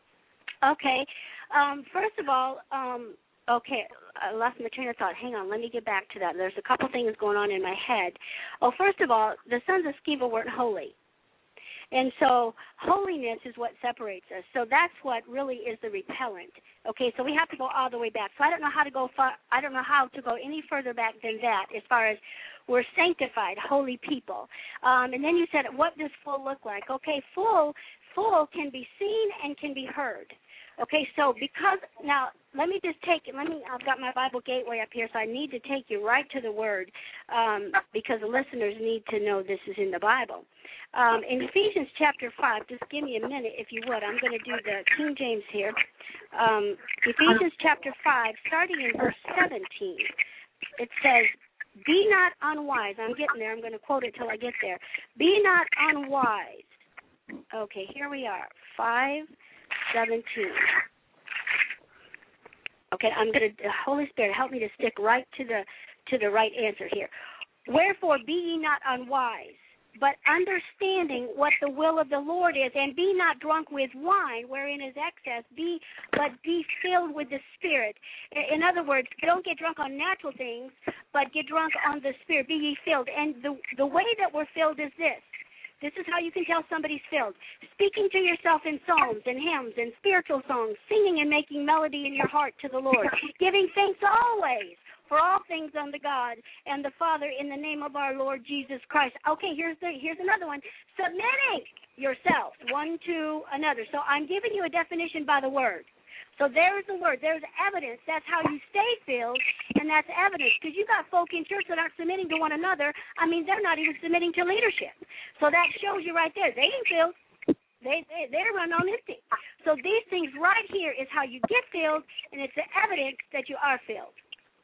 Okay. Um, first of all, um, okay, I lost my train of thought. Hang on, let me get back to that. There's a couple things going on in my head. Oh, first of all, the sons of Sceva weren't holy. And so holiness is what separates us. So that's what really is the repellent. Okay, so we have to go all the way back. So I don't know how to go far. I don't know how to go any further back than that as far as we're sanctified, holy people. Um, and then you said, what does full look like? Okay, full, full can be seen and can be heard. Okay, so because, now, let me just take it, let me, I've got my Bible Gateway up here, so I need to take you right to the Word um, because the listeners need to know this is in the Bible. Um, in Ephesians chapter five, just give me a minute if you would. I'm going to do the King James here. Um, Ephesians chapter five, starting in verse seventeen, it says, be not unwise. I'm getting there. I'm going to quote it till I get there. Be not unwise. Okay, here we are, five seventeen. Okay, I'm going to, Holy Spirit, help me to stick right to the to the right answer here. Wherefore, be ye not unwise, but understanding what the will of the Lord is, and be not drunk with wine, wherein is excess, be but be filled with the Spirit. In other words, don't get drunk on natural things, but get drunk on the Spirit. Be ye filled. And the the way that we're filled is this. This is how you can tell somebody's filled. Speaking to yourself in psalms and hymns and spiritual songs, singing and making melody in your heart to the Lord, giving thanks always for all things unto God and the Father in the name of our Lord Jesus Christ. Okay, here's the here's another one. Submitting yourselves one to another. So I'm giving you a definition by the word. So there's the word. There's evidence. That's how you stay filled, and that's evidence. Because you got folk in church that aren't submitting to one another. I mean, they're not even submitting to leadership. So that shows you right there. They ain't filled. They, they, they run on empty. So these things right here is how you get filled, and it's the evidence that you are filled.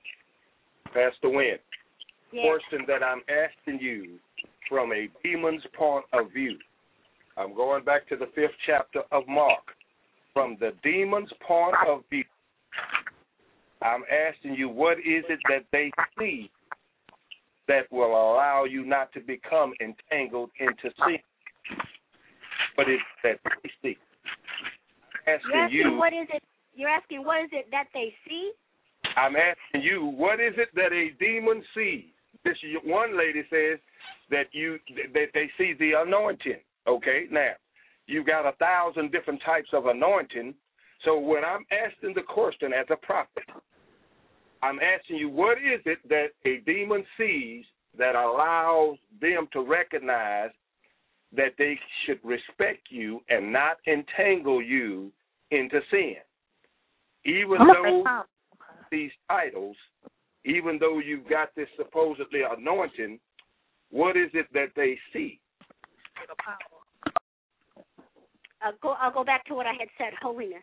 Pastor Wynn, Yeah. question that I'm asking you from a demon's point of view. I'm going back to the fifth chapter of Mark. From the demon's point of view, I'm asking you, what is it that they see that will allow you not to become entangled into sin? What is it that they see? I'm asking You're asking you, what is it? You're asking what is it that they see? I'm asking you, what is it that a demon sees? This one lady says that you that they see the anointing. Okay, now. You've got a thousand different types of anointing. So when I'm asking the question as a prophet, I'm asking you, what is it that a demon sees that allows them to recognize that they should respect you and not entangle you into sin? Even though these titles, even though you've got this supposedly anointing, what is it that they see? I'll go, I'll go back to what I had said, holiness.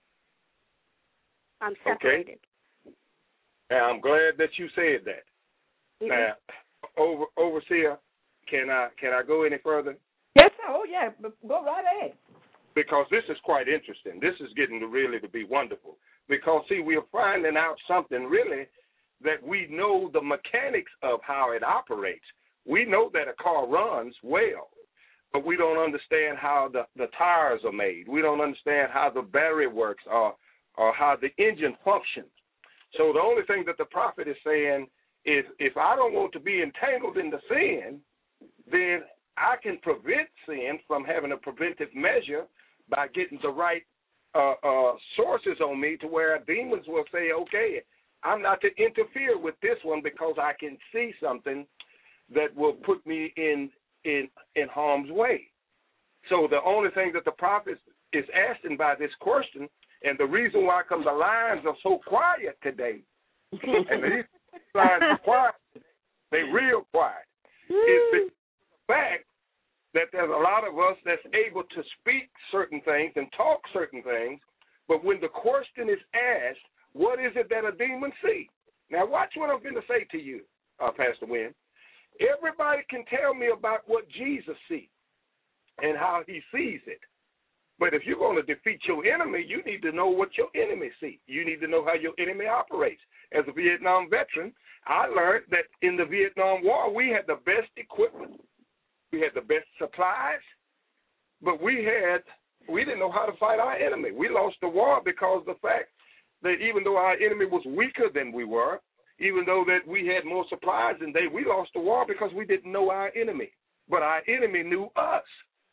I'm separated. Okay. Now, I'm glad that you said that. Mm-hmm. Now, over, overseer, can I can I go any further? Yes, sir. Oh, yeah. Go right ahead. Because this is quite interesting. This is getting to really to be wonderful. Because, see, we are finding out something really that we know the mechanics of how it operates. We know that a car runs well, but we don't understand how the, the tires are made. We don't understand how the battery works or, or how the engine functions. So the only thing that the prophet is saying is if I don't want to be entangled in the sin, then I can prevent sin from having a preventive measure by getting the right uh, uh, sources on me to where demons will say, okay, I'm not to interfere with this one because I can see something that will put me in in in harm's way. So the only thing that the prophet is asking by this question, and the reason why come the lines are so quiet today, and these lines are quiet, they real quiet, is the fact that there's a lot of us that's able to speak certain things and talk certain things, but when the question is asked, what is it that a demon sees? Now watch what I'm going to say to you, uh, Pastor Wynn. Everybody can tell me about what Jesus sees and how he sees it. But if you're going to defeat your enemy, you need to know what your enemy sees. You need to know how your enemy operates. As a Vietnam veteran, I learned that in the Vietnam War, we had the best equipment. We had the best supplies. But we had, we didn't know how to fight our enemy. We lost the war because of the fact that even though our enemy was weaker than we were, even though that we had more supplies than they, we lost the war because we didn't know our enemy. But our enemy knew us.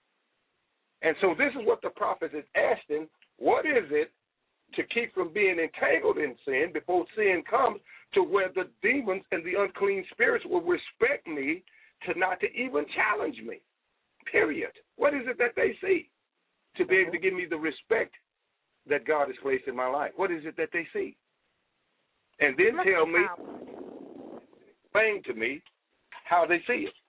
And so this is what the prophet is asking. What is it to keep from being entangled in sin before sin comes to where the demons and the unclean spirits will respect me to not to even challenge me, period. What is it that they see to be able to give me the respect that God has placed in my life? What is it that they see? And then tell me, explain to me how they see it.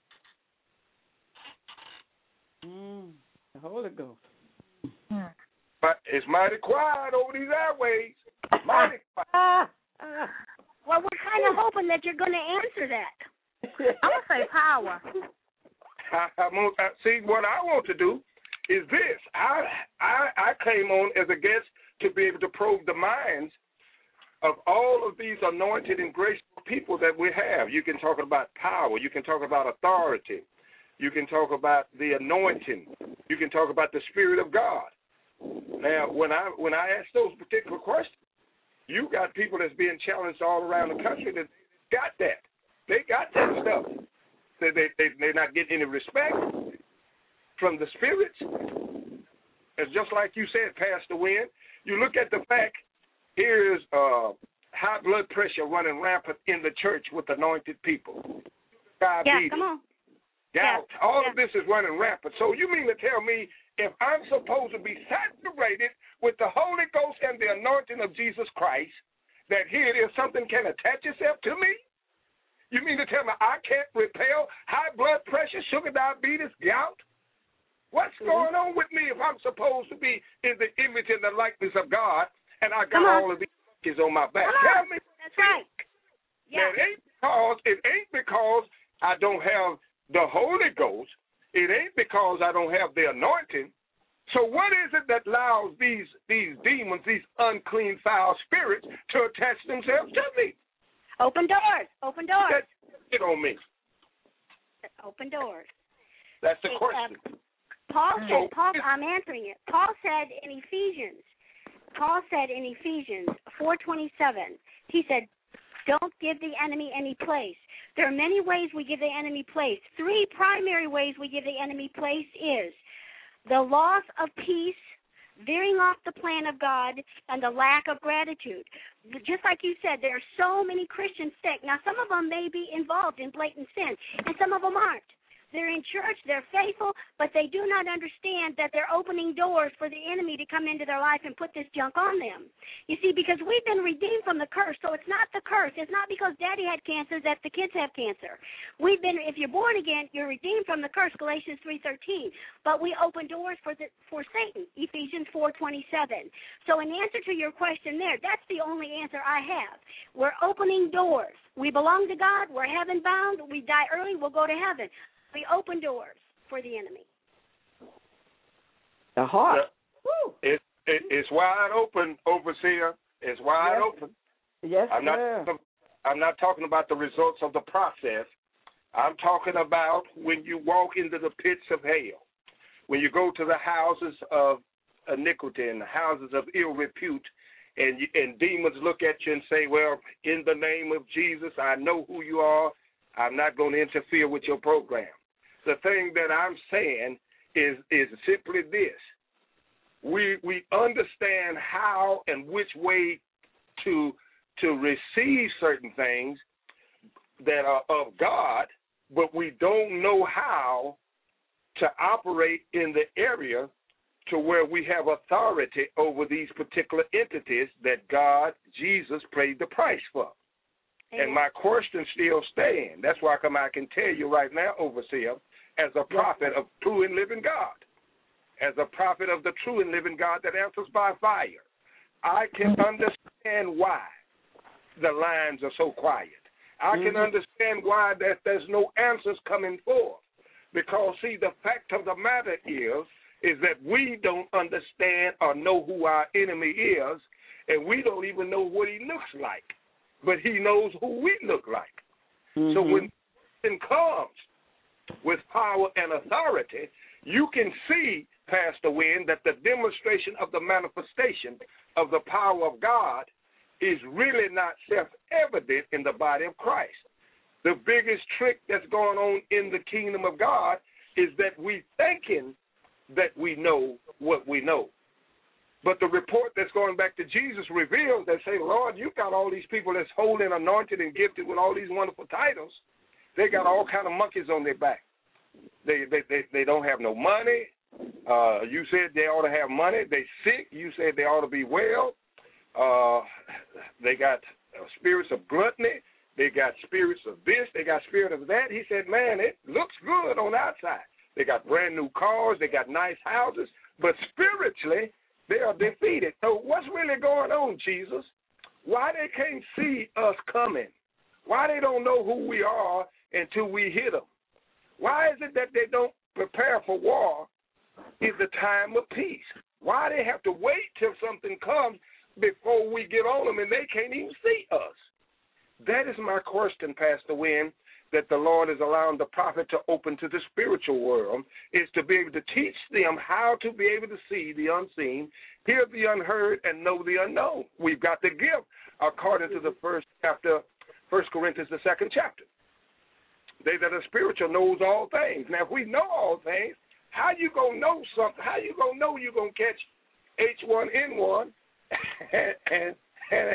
Mm, the Holy Ghost. But it's mighty quiet over these airways. Mighty quiet. Well, we're kind of hoping that you're going to answer that. I'm going to say power. I, I, I, see, what I want to do is this. I, I, I came on as a guest to be able to probe the minds of all of these anointed and graceful people that we have. You can talk about power. You can talk about authority. You can talk about the anointing. You can talk about the Spirit of God. Now, when I when I ask those particular questions, you got people that's being challenged all around the country that got that. They got that stuff. They, they, they, they're not getting any respect from the spirits. It's just like you said, Pastor Wynn. You look at the fact, here is uh, high blood pressure running rampant in the church with anointed people. Diabetes. Yeah, come on. Doubt. Yeah. All yeah. of this is running rampant. So you mean to tell me if I'm supposed to be saturated with the Holy Ghost and the anointing of Jesus Christ, that here it is, something can attach itself to me? You mean to tell me I can't repel high blood pressure, sugar diabetes, gout? What's mm-hmm. going on with me if I'm supposed to be in the image and the likeness of God and I got all of these monkeys on my back? Tell me. That's right. Yeah. It ain't because, it ain't because I don't have the Holy Ghost. It ain't because I don't have the anointing. So what is it that allows these these demons, these unclean, foul spirits, to attach themselves to me? Open doors. Open doors. That's it on me. Open doors. That's the it, question. Um, Paul so, said, Paul, I'm answering it. Paul said in Ephesians, Paul said in Ephesians four twenty-seven, he said, don't give the enemy any place. There are many ways we give the enemy place. Three primary ways we give the enemy place is the loss of peace, veering off the plan of God, and the lack of gratitude. Just like you said, there are so many Christians sick. Now, some of them may be involved in blatant sin, and some of them aren't. They're in church, they're faithful, but they do not understand that they're opening doors for the enemy to come into their life and put this junk on them. You see, because we've been redeemed from the curse, so it's not the curse. It's not because Daddy had cancer that the kids have cancer. We've been, if you're born again, you're redeemed from the curse, Galatians three thirteen. But we open doors for the, for Satan, Ephesians four twenty-seven. So in answer to your question there, that's the only answer I have. We're opening doors. We belong to God. We're heaven bound. We die early. We'll go to heaven. We open doors for the enemy. The heart. Yeah. It, it, it's wide open, overseer. It's wide yes. open. Yes, I'm sir. not. I'm not talking about the results of the process. I'm talking about when you walk into the pits of hell, when you go to the houses of iniquity and the houses of ill repute, and you, and demons look at you and say, "Well, in the name of Jesus, I know who you are. I'm not going to interfere with your program." The thing that I'm saying is is simply this. We we understand how and which way to to receive certain things that are of God, but we don't know how to operate in the area to where we have authority over these particular entities that God, Jesus, paid the price for. Amen. And my question still stands. That's why come I can tell you right now, overseer, as a prophet of true and living God, as a prophet of the true and living God that answers by fire, I can understand why the lines are so quiet. I can mm-hmm. understand why that there's no answers coming forth. Because, see, the fact of the matter is, is that we don't understand or know who our enemy is, and we don't even know what he looks like. But he knows who we look like. Mm-hmm. So when sin comes with power and authority, you can see, Pastor Wynn, that the demonstration of the manifestation of the power of God is really not self-evident in the body of Christ. The biggest trick that's going on in the kingdom of God is that we thinking that we know what we know. But the report that's going back to Jesus reveals that say, Lord, you got all these people that's holy and anointed and gifted with all these wonderful titles. They got all kind of monkeys on their back. They they they, they don't have no money. Uh, you said they ought to have money. They sick. You said they ought to be well. Uh, they got uh, spirits of gluttony. They got spirits of this. They got spirit of that. He said, man, it looks good on the outside. They got brand new cars. They got nice houses. But spiritually, they are defeated. So what's really going on, Jesus? Why they can't see us coming? Why they don't know who we are until we hit them? Why is it that they don't prepare for war in the time of peace? Why they have to wait till something comes before we get on them and they can't even see us? That is my question, Pastor Wynn, that the Lord is allowing the prophet to open to the spiritual world is to be able to teach them how to be able to see the unseen, hear the unheard, and know the unknown. We've got the gift according to the first chapter, First Corinthians, the second chapter. They that are spiritual knows all things. Now, if we know all things, how you going to know something? How you going to know you're going to catch H one N one and, and, and,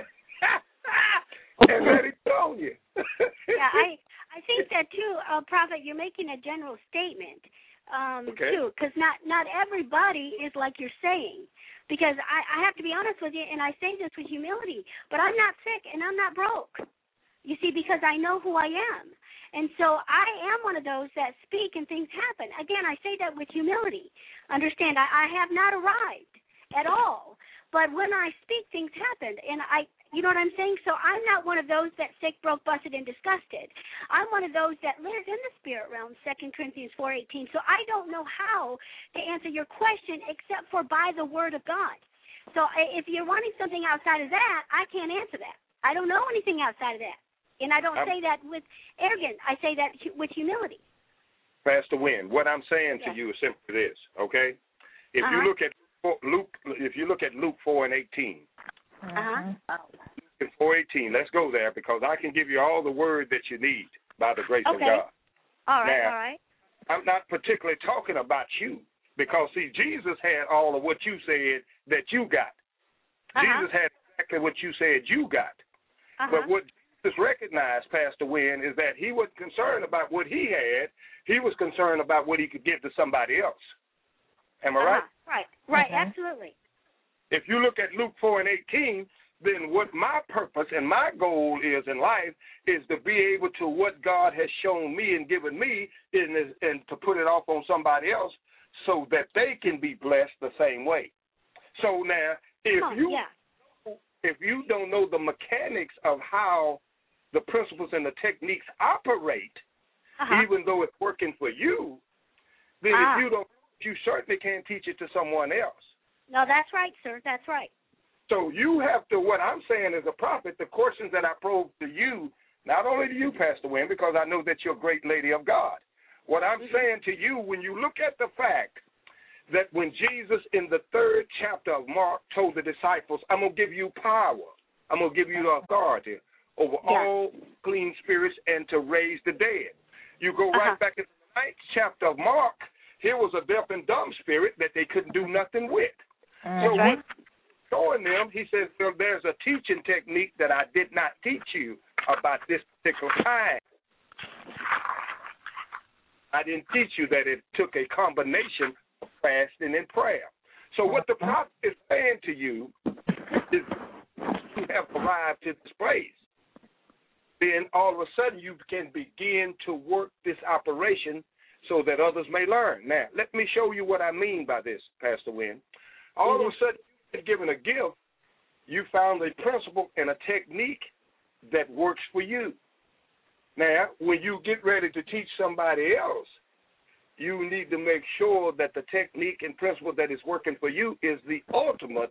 and let it go on you? Yeah, I, I think that, too, uh, Prophet, you're making a general statement, um, okay. too, because not, not everybody is like you're saying. Because I, I have to be honest with you, and I say this with humility, but I'm not sick and I'm not broke. You see, because I know who I am. And so I am one of those that speak and things happen. Again, I say that with humility. Understand, I, I have not arrived at all. But when I speak, things happen. And I, you know what I'm saying? So I'm not one of those that sick, broke, busted, and disgusted. I'm one of those that lives in the spirit realm, Second Corinthians four eighteen. So I don't know how to answer your question except for by the word of God. So if you're wanting something outside of that, I can't answer that. I don't know anything outside of that. And I don't I'm, say that with arrogance. I say that with humility. Pastor Wynn, what I'm saying yes. to you is simply this, okay? If uh-huh. you look at Luke, if you look at Luke four and eighteen, uh-huh. four eighteen, let's go there because I can give you all the word that you need by the grace okay. of God. All right, now, all right. I'm not particularly talking about you because, see, Jesus had all of what you said that you got. Uh-huh. Jesus had exactly what you said you got. Uh-huh. But what Jesus recognized, Pastor Wynn, is that he wasn't concerned about what he had. He was concerned about what he could give to somebody else. Am I uh-huh. right? Right, right, uh-huh. absolutely. If you look at Luke four and eighteen, then what my purpose and my goal is in life is to be able to what God has shown me and given me in, and to put it off on somebody else so that they can be blessed the same way. So now, if oh, you yeah. if you don't know the mechanics of how the principles and the techniques operate, uh-huh. even though it's working for you, then ah. if you don't, you certainly can't teach it to someone else. No, that's right, sir. That's right. So you have to, what I'm saying as a prophet, the questions that I probe to you, not only to you, Pastor Wynn, because I know that you're a great lady of God. What I'm mm-hmm. saying to you, when you look at the fact that when Jesus in the third chapter of Mark told the disciples, I'm going to give you power, I'm going to give you the authority over yeah. all clean spirits and to raise the dead. You go right uh-huh. back in the ninth chapter of Mark, here was a deaf and dumb spirit that they couldn't do nothing with. Uh, so right. what showing them, he says, well, there's a teaching technique that I did not teach you about this particular time. I didn't teach you that it took a combination of fasting and prayer. So what the prophet is saying to you is you have arrived to this place. Then all of a sudden you can begin to work this operation so that others may learn. Now, let me show you what I mean by this, Pastor Wynn. All mm-hmm. of a sudden, you're given a gift, you found a principle and a technique that works for you. Now, when you get ready to teach somebody else, you need to make sure that the technique and principle that is working for you is the ultimate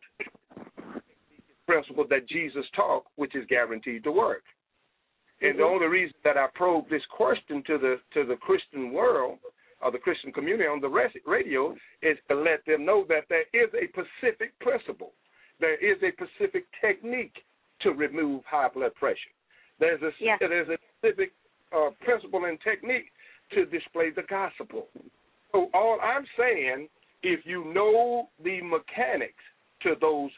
principle that Jesus taught, which is guaranteed to work. And mm-hmm. the only reason that I probe this question to the to the Christian world or the Christian community on the radio is to let them know that there is a specific principle. There is a specific technique to remove high blood pressure. There's a, yeah. there's a specific uh, principle and technique to display the gospel. So all I'm saying, if you know the mechanics to those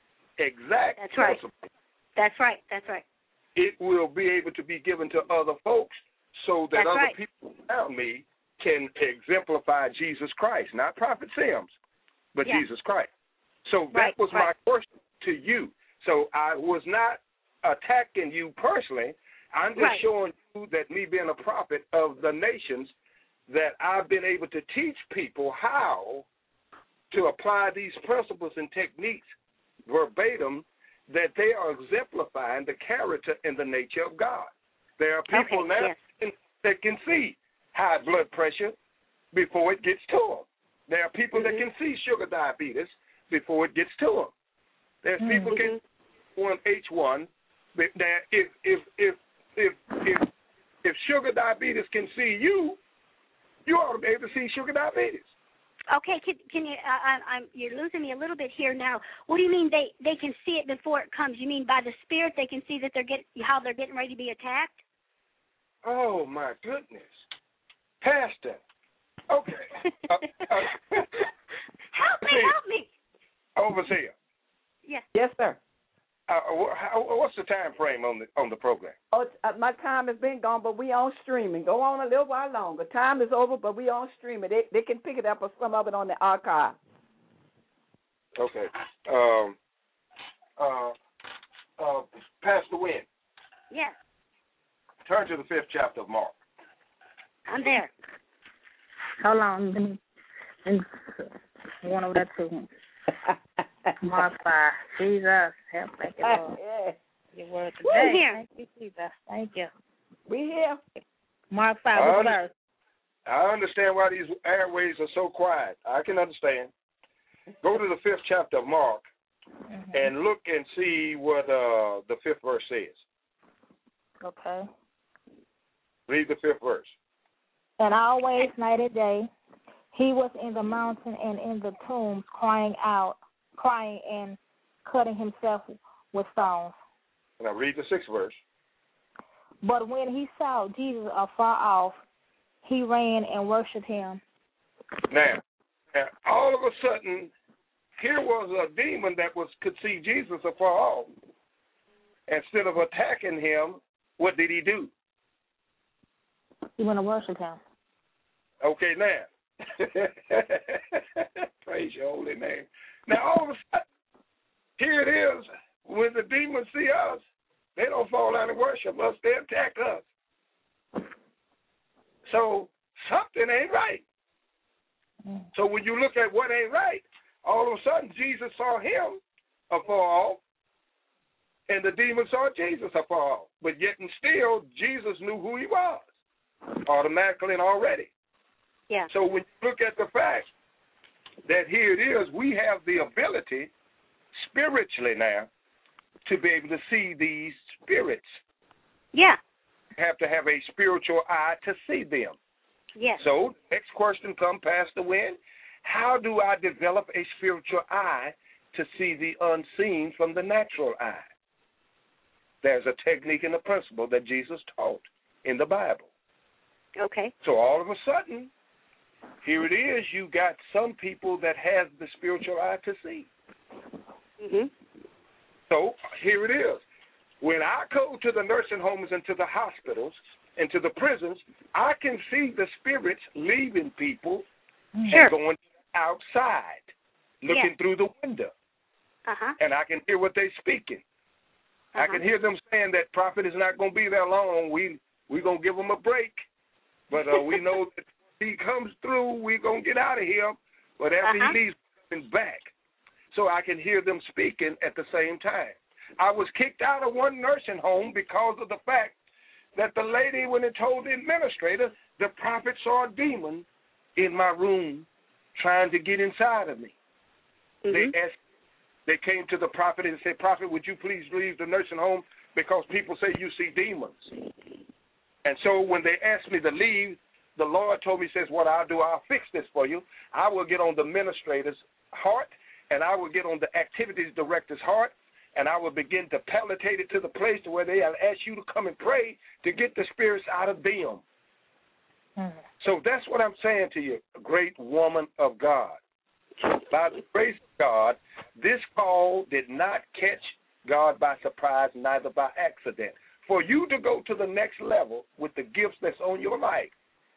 exact That's principles, right. That's right. That's right. it will be able to be given to other folks so that That's other right. people around me can exemplify Jesus Christ, not Prophet Sims, but yeah. Jesus Christ. So that right. was right. my question to you. So I was not attacking you personally. I'm just right. showing you that me being a prophet of the nations, that I've been able to teach people how to apply these principles and techniques verbatim, that they are exemplifying the character and the nature of God. There are people okay, now yes. that can see high blood pressure before it gets to them. There are people mm-hmm. that can see sugar diabetes before it gets to them. There's mm-hmm. people can one H one. That if if if if if if sugar diabetes can see you, you ought to be able to see sugar diabetes. Okay, can, can you? Uh, I, I'm you're losing me a little bit here now. What do you mean they they can see it before it comes? You mean by the spirit they can see that they're get how they're getting ready to be attacked? Oh my goodness, Pastor. Okay. uh, uh, help me, help me. Overseer. Yes. Yes, sir. Uh, how, what's the time frame on the on the program? Oh, uh, my time has been gone, but we on streaming. Go on a little while longer. Time is over, but we on streaming. They they can pick it up or some of it on the archive. Okay. Um. Uh. Uh. Pastor Wynn. Yes. Turn to the fifth chapter of Mark. I'm there. Hold on. And one over there too. Mark five. Jesus, help make it all. Yeah. Your word We're today. here. Thank you, Jesus. Thank you. We here. Mark five, I what verse? I understand why these airways are so quiet. I can understand. Go to the fifth chapter of Mark mm-hmm. and look and see what uh, the fifth verse says. Okay. Read the fifth verse. And always, night and day, he was in the mountain and in the tombs, crying out, crying and cutting himself with stones. Now read the sixth verse. But when he saw Jesus afar off, he ran and worshipped him. Now, now all of a sudden, here was a demon that was could see Jesus afar off. Instead of attacking him, what did he do? He went to worship him. Okay, now. Praise your holy name. Now, all of a sudden, here it is. When the demons see us, they don't fall down and worship us. They attack us. So something ain't right. Mm. So when you look at what ain't right, all of a sudden Jesus saw him afar off, and the demons saw Jesus afar off. But yet and still, Jesus knew who he was, automatically and already. Yeah. So when you look at the fact that here it is, we have the ability spiritually now to be able to see these spirits. Yeah. You have to have a spiritual eye to see them. Yes. So next question comes, Pastor Wynn. How do I develop a spiritual eye to see the unseen from the natural eye? There's a technique and a principle that Jesus taught in the Bible. Okay. So all of a sudden, here it is, you got some people that have the spiritual eye to see. Mm-hmm. So here it is. When I go to the nursing homes and to the hospitals and to the prisons, I can see the spirits leaving people sure. and going outside, looking yes. through the window. Uh-huh. And I can hear what they're speaking. Uh-huh. I can hear them saying that prophet is not going to be there long. We, we're going to give him a break. But uh, we know that if he comes through, we're going to get out of here. But after uh-huh. he leaves, he's back. So I can hear them speaking at the same time. I was kicked out of one nursing home because of the fact that the lady, when it told the administrator, the prophet saw a demon in my room trying to get inside of me. Mm-hmm. They asked, they came to the prophet and said, "Prophet, would you please leave the nursing home because people say you see demons?" And so when they asked me to leave, the Lord told me, says, "What I'll do, I'll fix this for you. I will get on the administrator's heart, and I will get on the activities director's heart, and I will begin to palliate it to the place to where they have asked you to come and pray to get the spirits out of them." Mm-hmm. So that's what I'm saying to you, great woman of God. By the grace of God, this call did not catch God by surprise, neither by accident. For you to go to the next level with the gifts that's on your life,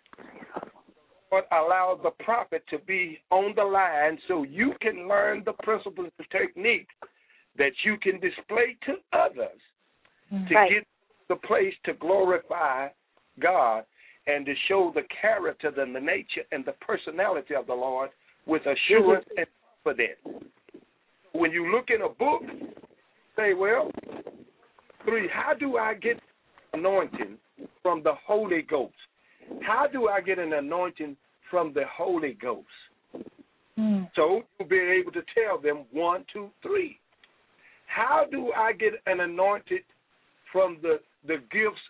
but allow the prophet to be on the line so you can learn the principles and technique that you can display to others to right. get the place to glorify God and to show the character and the nature and the personality of the Lord with assurance mm-hmm. and confidence. When you look in a book, say, well, three, how do I get anointing from the Holy Ghost? How do I get an anointing from the Holy Ghost? Mm. So you'll be able to tell them one, two, three. How do I get an anointed from the, the gifts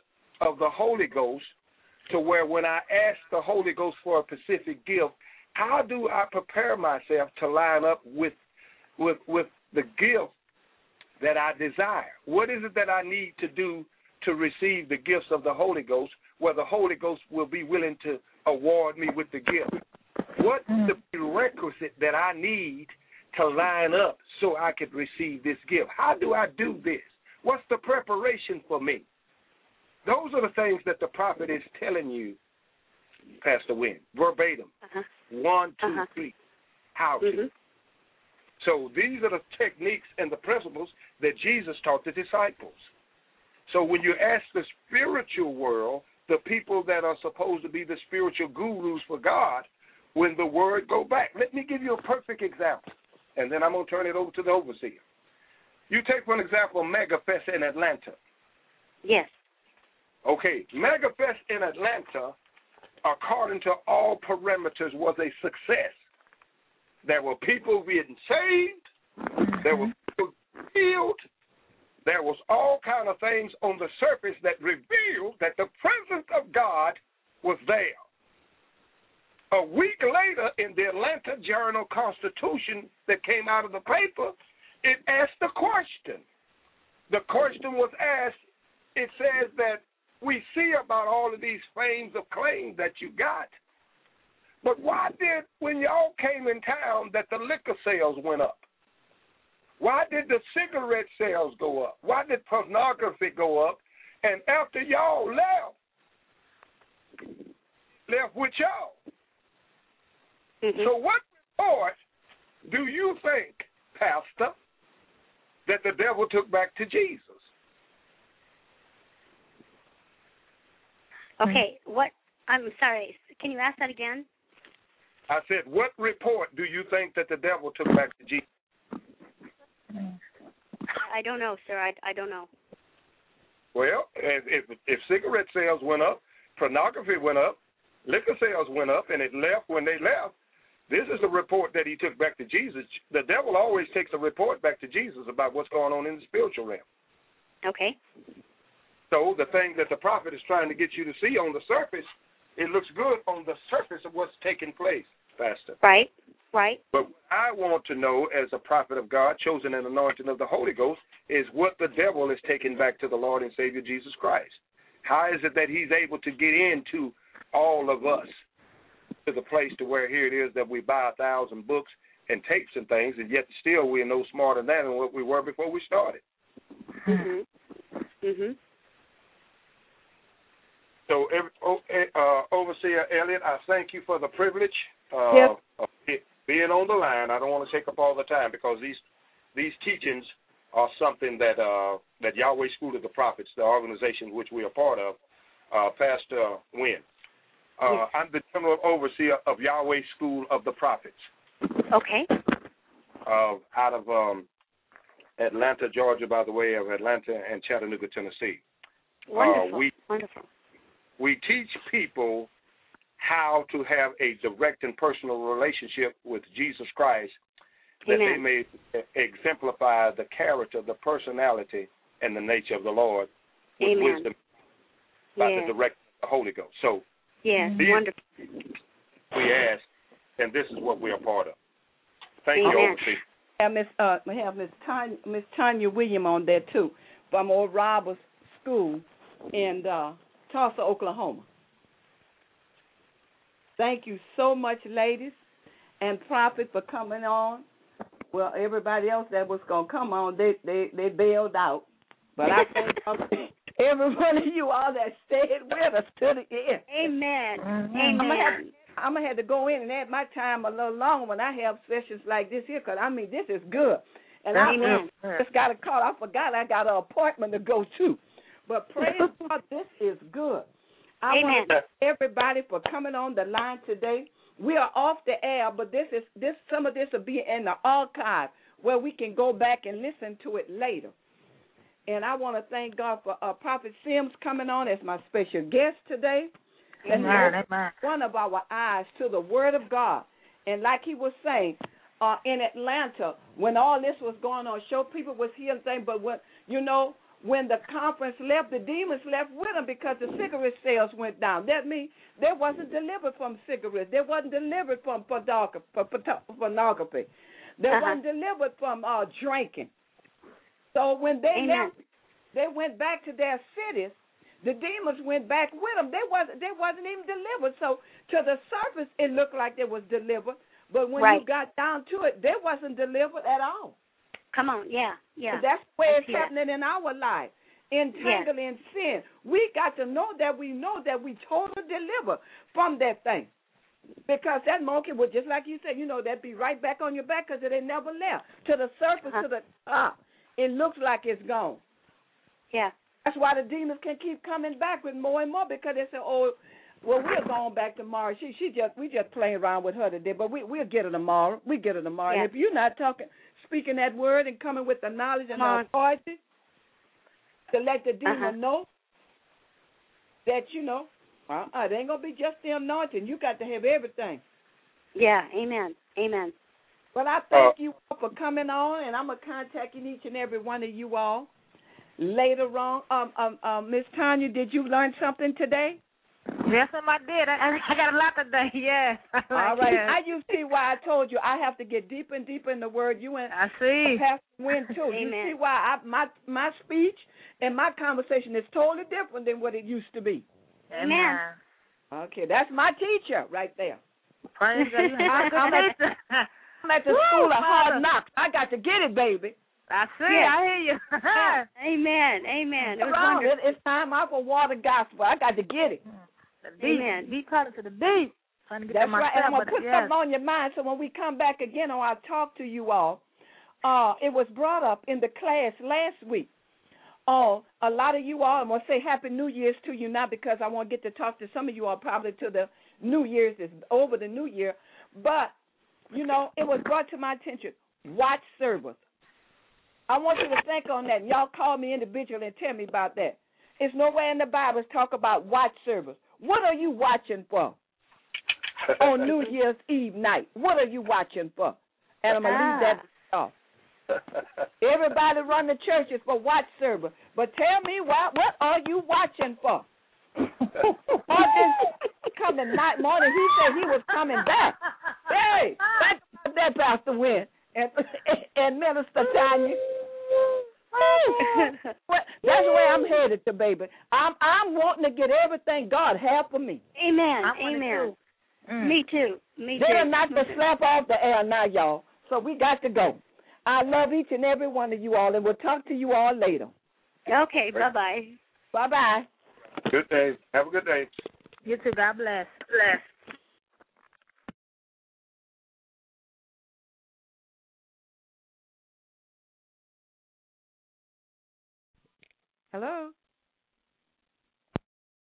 of the Holy Ghost to where when I ask the Holy Ghost for a specific gift, how do I prepare myself to line up with with with the gift that I desire? What is it that I need to do to receive the gifts of the Holy Ghost, where the Holy Ghost will be willing to award me with the gift? What is the prerequisite that I need to line up so I could receive this gift? How do I do this? What's the preparation for me? Those are the things that the prophet is telling you, Pastor Wynn, verbatim. Uh-huh. One, two, uh-huh. three, how mm-hmm. to. So these are the techniques and the principles that Jesus taught the disciples. So when you ask the spiritual world, the people that are supposed to be the spiritual gurus for God, when the word go back. Let me give you a perfect example, and then I'm going to turn it over to the overseer. You take, for example, MegaFest in Atlanta. Yes. Okay, MegaFest in Atlanta, according to all parameters, was a success. There were people being saved. There were people healed. There was all kind of things on the surface that revealed that the presence of God was there. A week later, in the Atlanta Journal-Constitution that came out of the paper, it asked a question. The question was asked, it says that we see about all of these claims of claims that you got, but why did, when y'all came in town, that the liquor sales went up? Why did the cigarette sales go up? Why did pornography go up? And after y'all left, left with y'all. Mm-hmm. So what report do you think, Pastor, that the devil took back to Jesus? Okay, what? I'm sorry. Can you ask that again? I said, what report do you think that the devil took back to Jesus? I don't know, sir. I, I don't know. Well, if, if if cigarette sales went up, pornography went up, liquor sales went up, and it left when they left, this is the report that he took back to Jesus. The devil always takes a report back to Jesus about what's going on in the spiritual realm. Okay. So the thing that the prophet is trying to get you to see on the surface, it looks good on the surface of what's taking place, Pastor. Right, right. But what I want to know as a prophet of God, chosen and anointed of the Holy Ghost, is what the devil is taking back to the Lord and Savior Jesus Christ. How is it that he's able to get into all of us to the place to where here it is that we buy a thousand books and tapes and things, and yet still we're no smarter than that than what we were before we started. Mhm. Mhm. So, uh, Overseer Elliott, I thank you for the privilege uh, Yep. of being on the line. I don't want to take up all the time because these these teachings are something that uh, that Yahweh School of the Prophets, the organization which we are part of, uh, Pastor Wynn. Uh, yes. I'm the general overseer of Yahweh School of the Prophets. Okay. Uh, out of um, Atlanta, Georgia, by the way, of Atlanta and Chattanooga, Tennessee. Wonderful. Uh, we, Wonderful. We teach people how to have a direct and personal relationship with Jesus Christ, that Amen. they may exemplify the character, the personality, and the nature of the Lord with Amen. wisdom by yes. the direct of the Holy Ghost. So yes, these wonderful. we ask, and this is what we are part of. Thank Amen. you, Overseer. I have Miss uh, we have Miss Tanya, Miss Tanya William on there too, from Old Roberts School in uh, Tulsa, Oklahoma. Thank you so much, ladies and Prophet, for coming on. Well, everybody else that was gonna come on, they they they bailed out, but I thank every one of you all that stayed with us to the end. Amen. Mm-hmm. Amen. I'm gonna have I'm gonna have to go in and add my time a little longer when I have sessions like this here, because I mean this is good. And Amen. I just got a call. I forgot I got an appointment to go to. But praise God, this is good. I Amen. want to thank everybody for coming on the line today. We are off the air, but this is this. Some of this will be in the archive where we can go back and listen to it later. And I want to thank God for uh, Prophet Sims coming on as my special guest today. Amen. And Amen. one of our eyes to the Word of God. And like he was saying, uh, in Atlanta, when all this was going on, show people was healing things, but when you know when the conference left, the demons left with them because the cigarette sales went down. That means they wasn't delivered from cigarettes. They wasn't delivered from pornography. They Uh-huh. wasn't delivered from uh, drinking. So when they Amen. left, they went back to their cities. The demons went back with them. They wasn't. They wasn't even delivered. So to the surface, it looked like they was delivered, but when Right. you got down to it, they wasn't delivered at all. Come on, yeah, yeah. And that's the way it's That's it. happening in our life. Entangled in sin. We got to know that we know that we totally delivered from that thing. Because that monkey would, just like you said, you know, that'd be right back on your back because it ain't never left. To the surface, Uh-huh. to the top, it looks like it's gone. Yeah. That's why the demons can keep coming back with more and more because they say, oh, well, we're going back tomorrow. She she just we just playing around with her today, but we we'll get her tomorrow. We get her tomorrow. Yeah. And if you're not talking, speaking that word and coming with the knowledge and Come the on. authority to let the demon Uh-huh. know that you know, uh, uh, it ain't gonna be just the anointing. You got to have everything. Yeah, amen, amen. Well, I thank you all for coming on, and I'm gonna contact each and every one of you all later on. Um, um, um, Miss Tanya, did you learn something today? Yes, ma'am, I did. I, I got a lot today. Yes. All right. Yes. Now you see why I told you I have to get deeper and deeper in the word. You and I see. Pastor Wynn too. You Amen. see why I, my my speech and my conversation is totally different than what it used to be. Amen. Okay, that's my teacher right there. Praise God. You I'm, have a I'm good at, teacher. I'm at the Woo, school of hard Mother. knocks. I got to get it, baby. I see. Yes. I hear you. Amen, amen. It was Wrong. wonderful. It, it's time out for water gospel. I got to get it. The deep, Amen. deep calling to the deep. Trying to get That's to right. And I'm myself, gonna but put yes. something on your mind so when we come back again or I'll talk to you all. Uh, it was brought up in the class last week. Oh, a lot of you all, I'm gonna say Happy New Year's to you now because I want to get to talk to some of you all probably to the New Year's is over the New Year. But you know, it was brought to my attention. Watch service. I want you to think on that. And y'all call me individually and tell me about that. It's nowhere in the Bible talk about watch service. What are you watching for on New Year's Eve night? What are you watching for? And I'm going to leave that off. Everybody run the churches for watch service. But tell me, what, what are you watching for? Or this coming night morning, he said he was coming back. Hey, that's that Pastor Wynn and, and Minister Tanya. Well, that's where I'm headed to, baby. I'm I'm wanting to get everything God has for me. Amen, I want it amen. too. Mm. Me too, me They too. done knocked the slap off the air now, y'all. So we got to go. I love each and every one of you all, and we'll talk to you all later. Okay, bye-bye. Bye-bye. Good day. Have a good day. You too. God bless. Bless. Hello?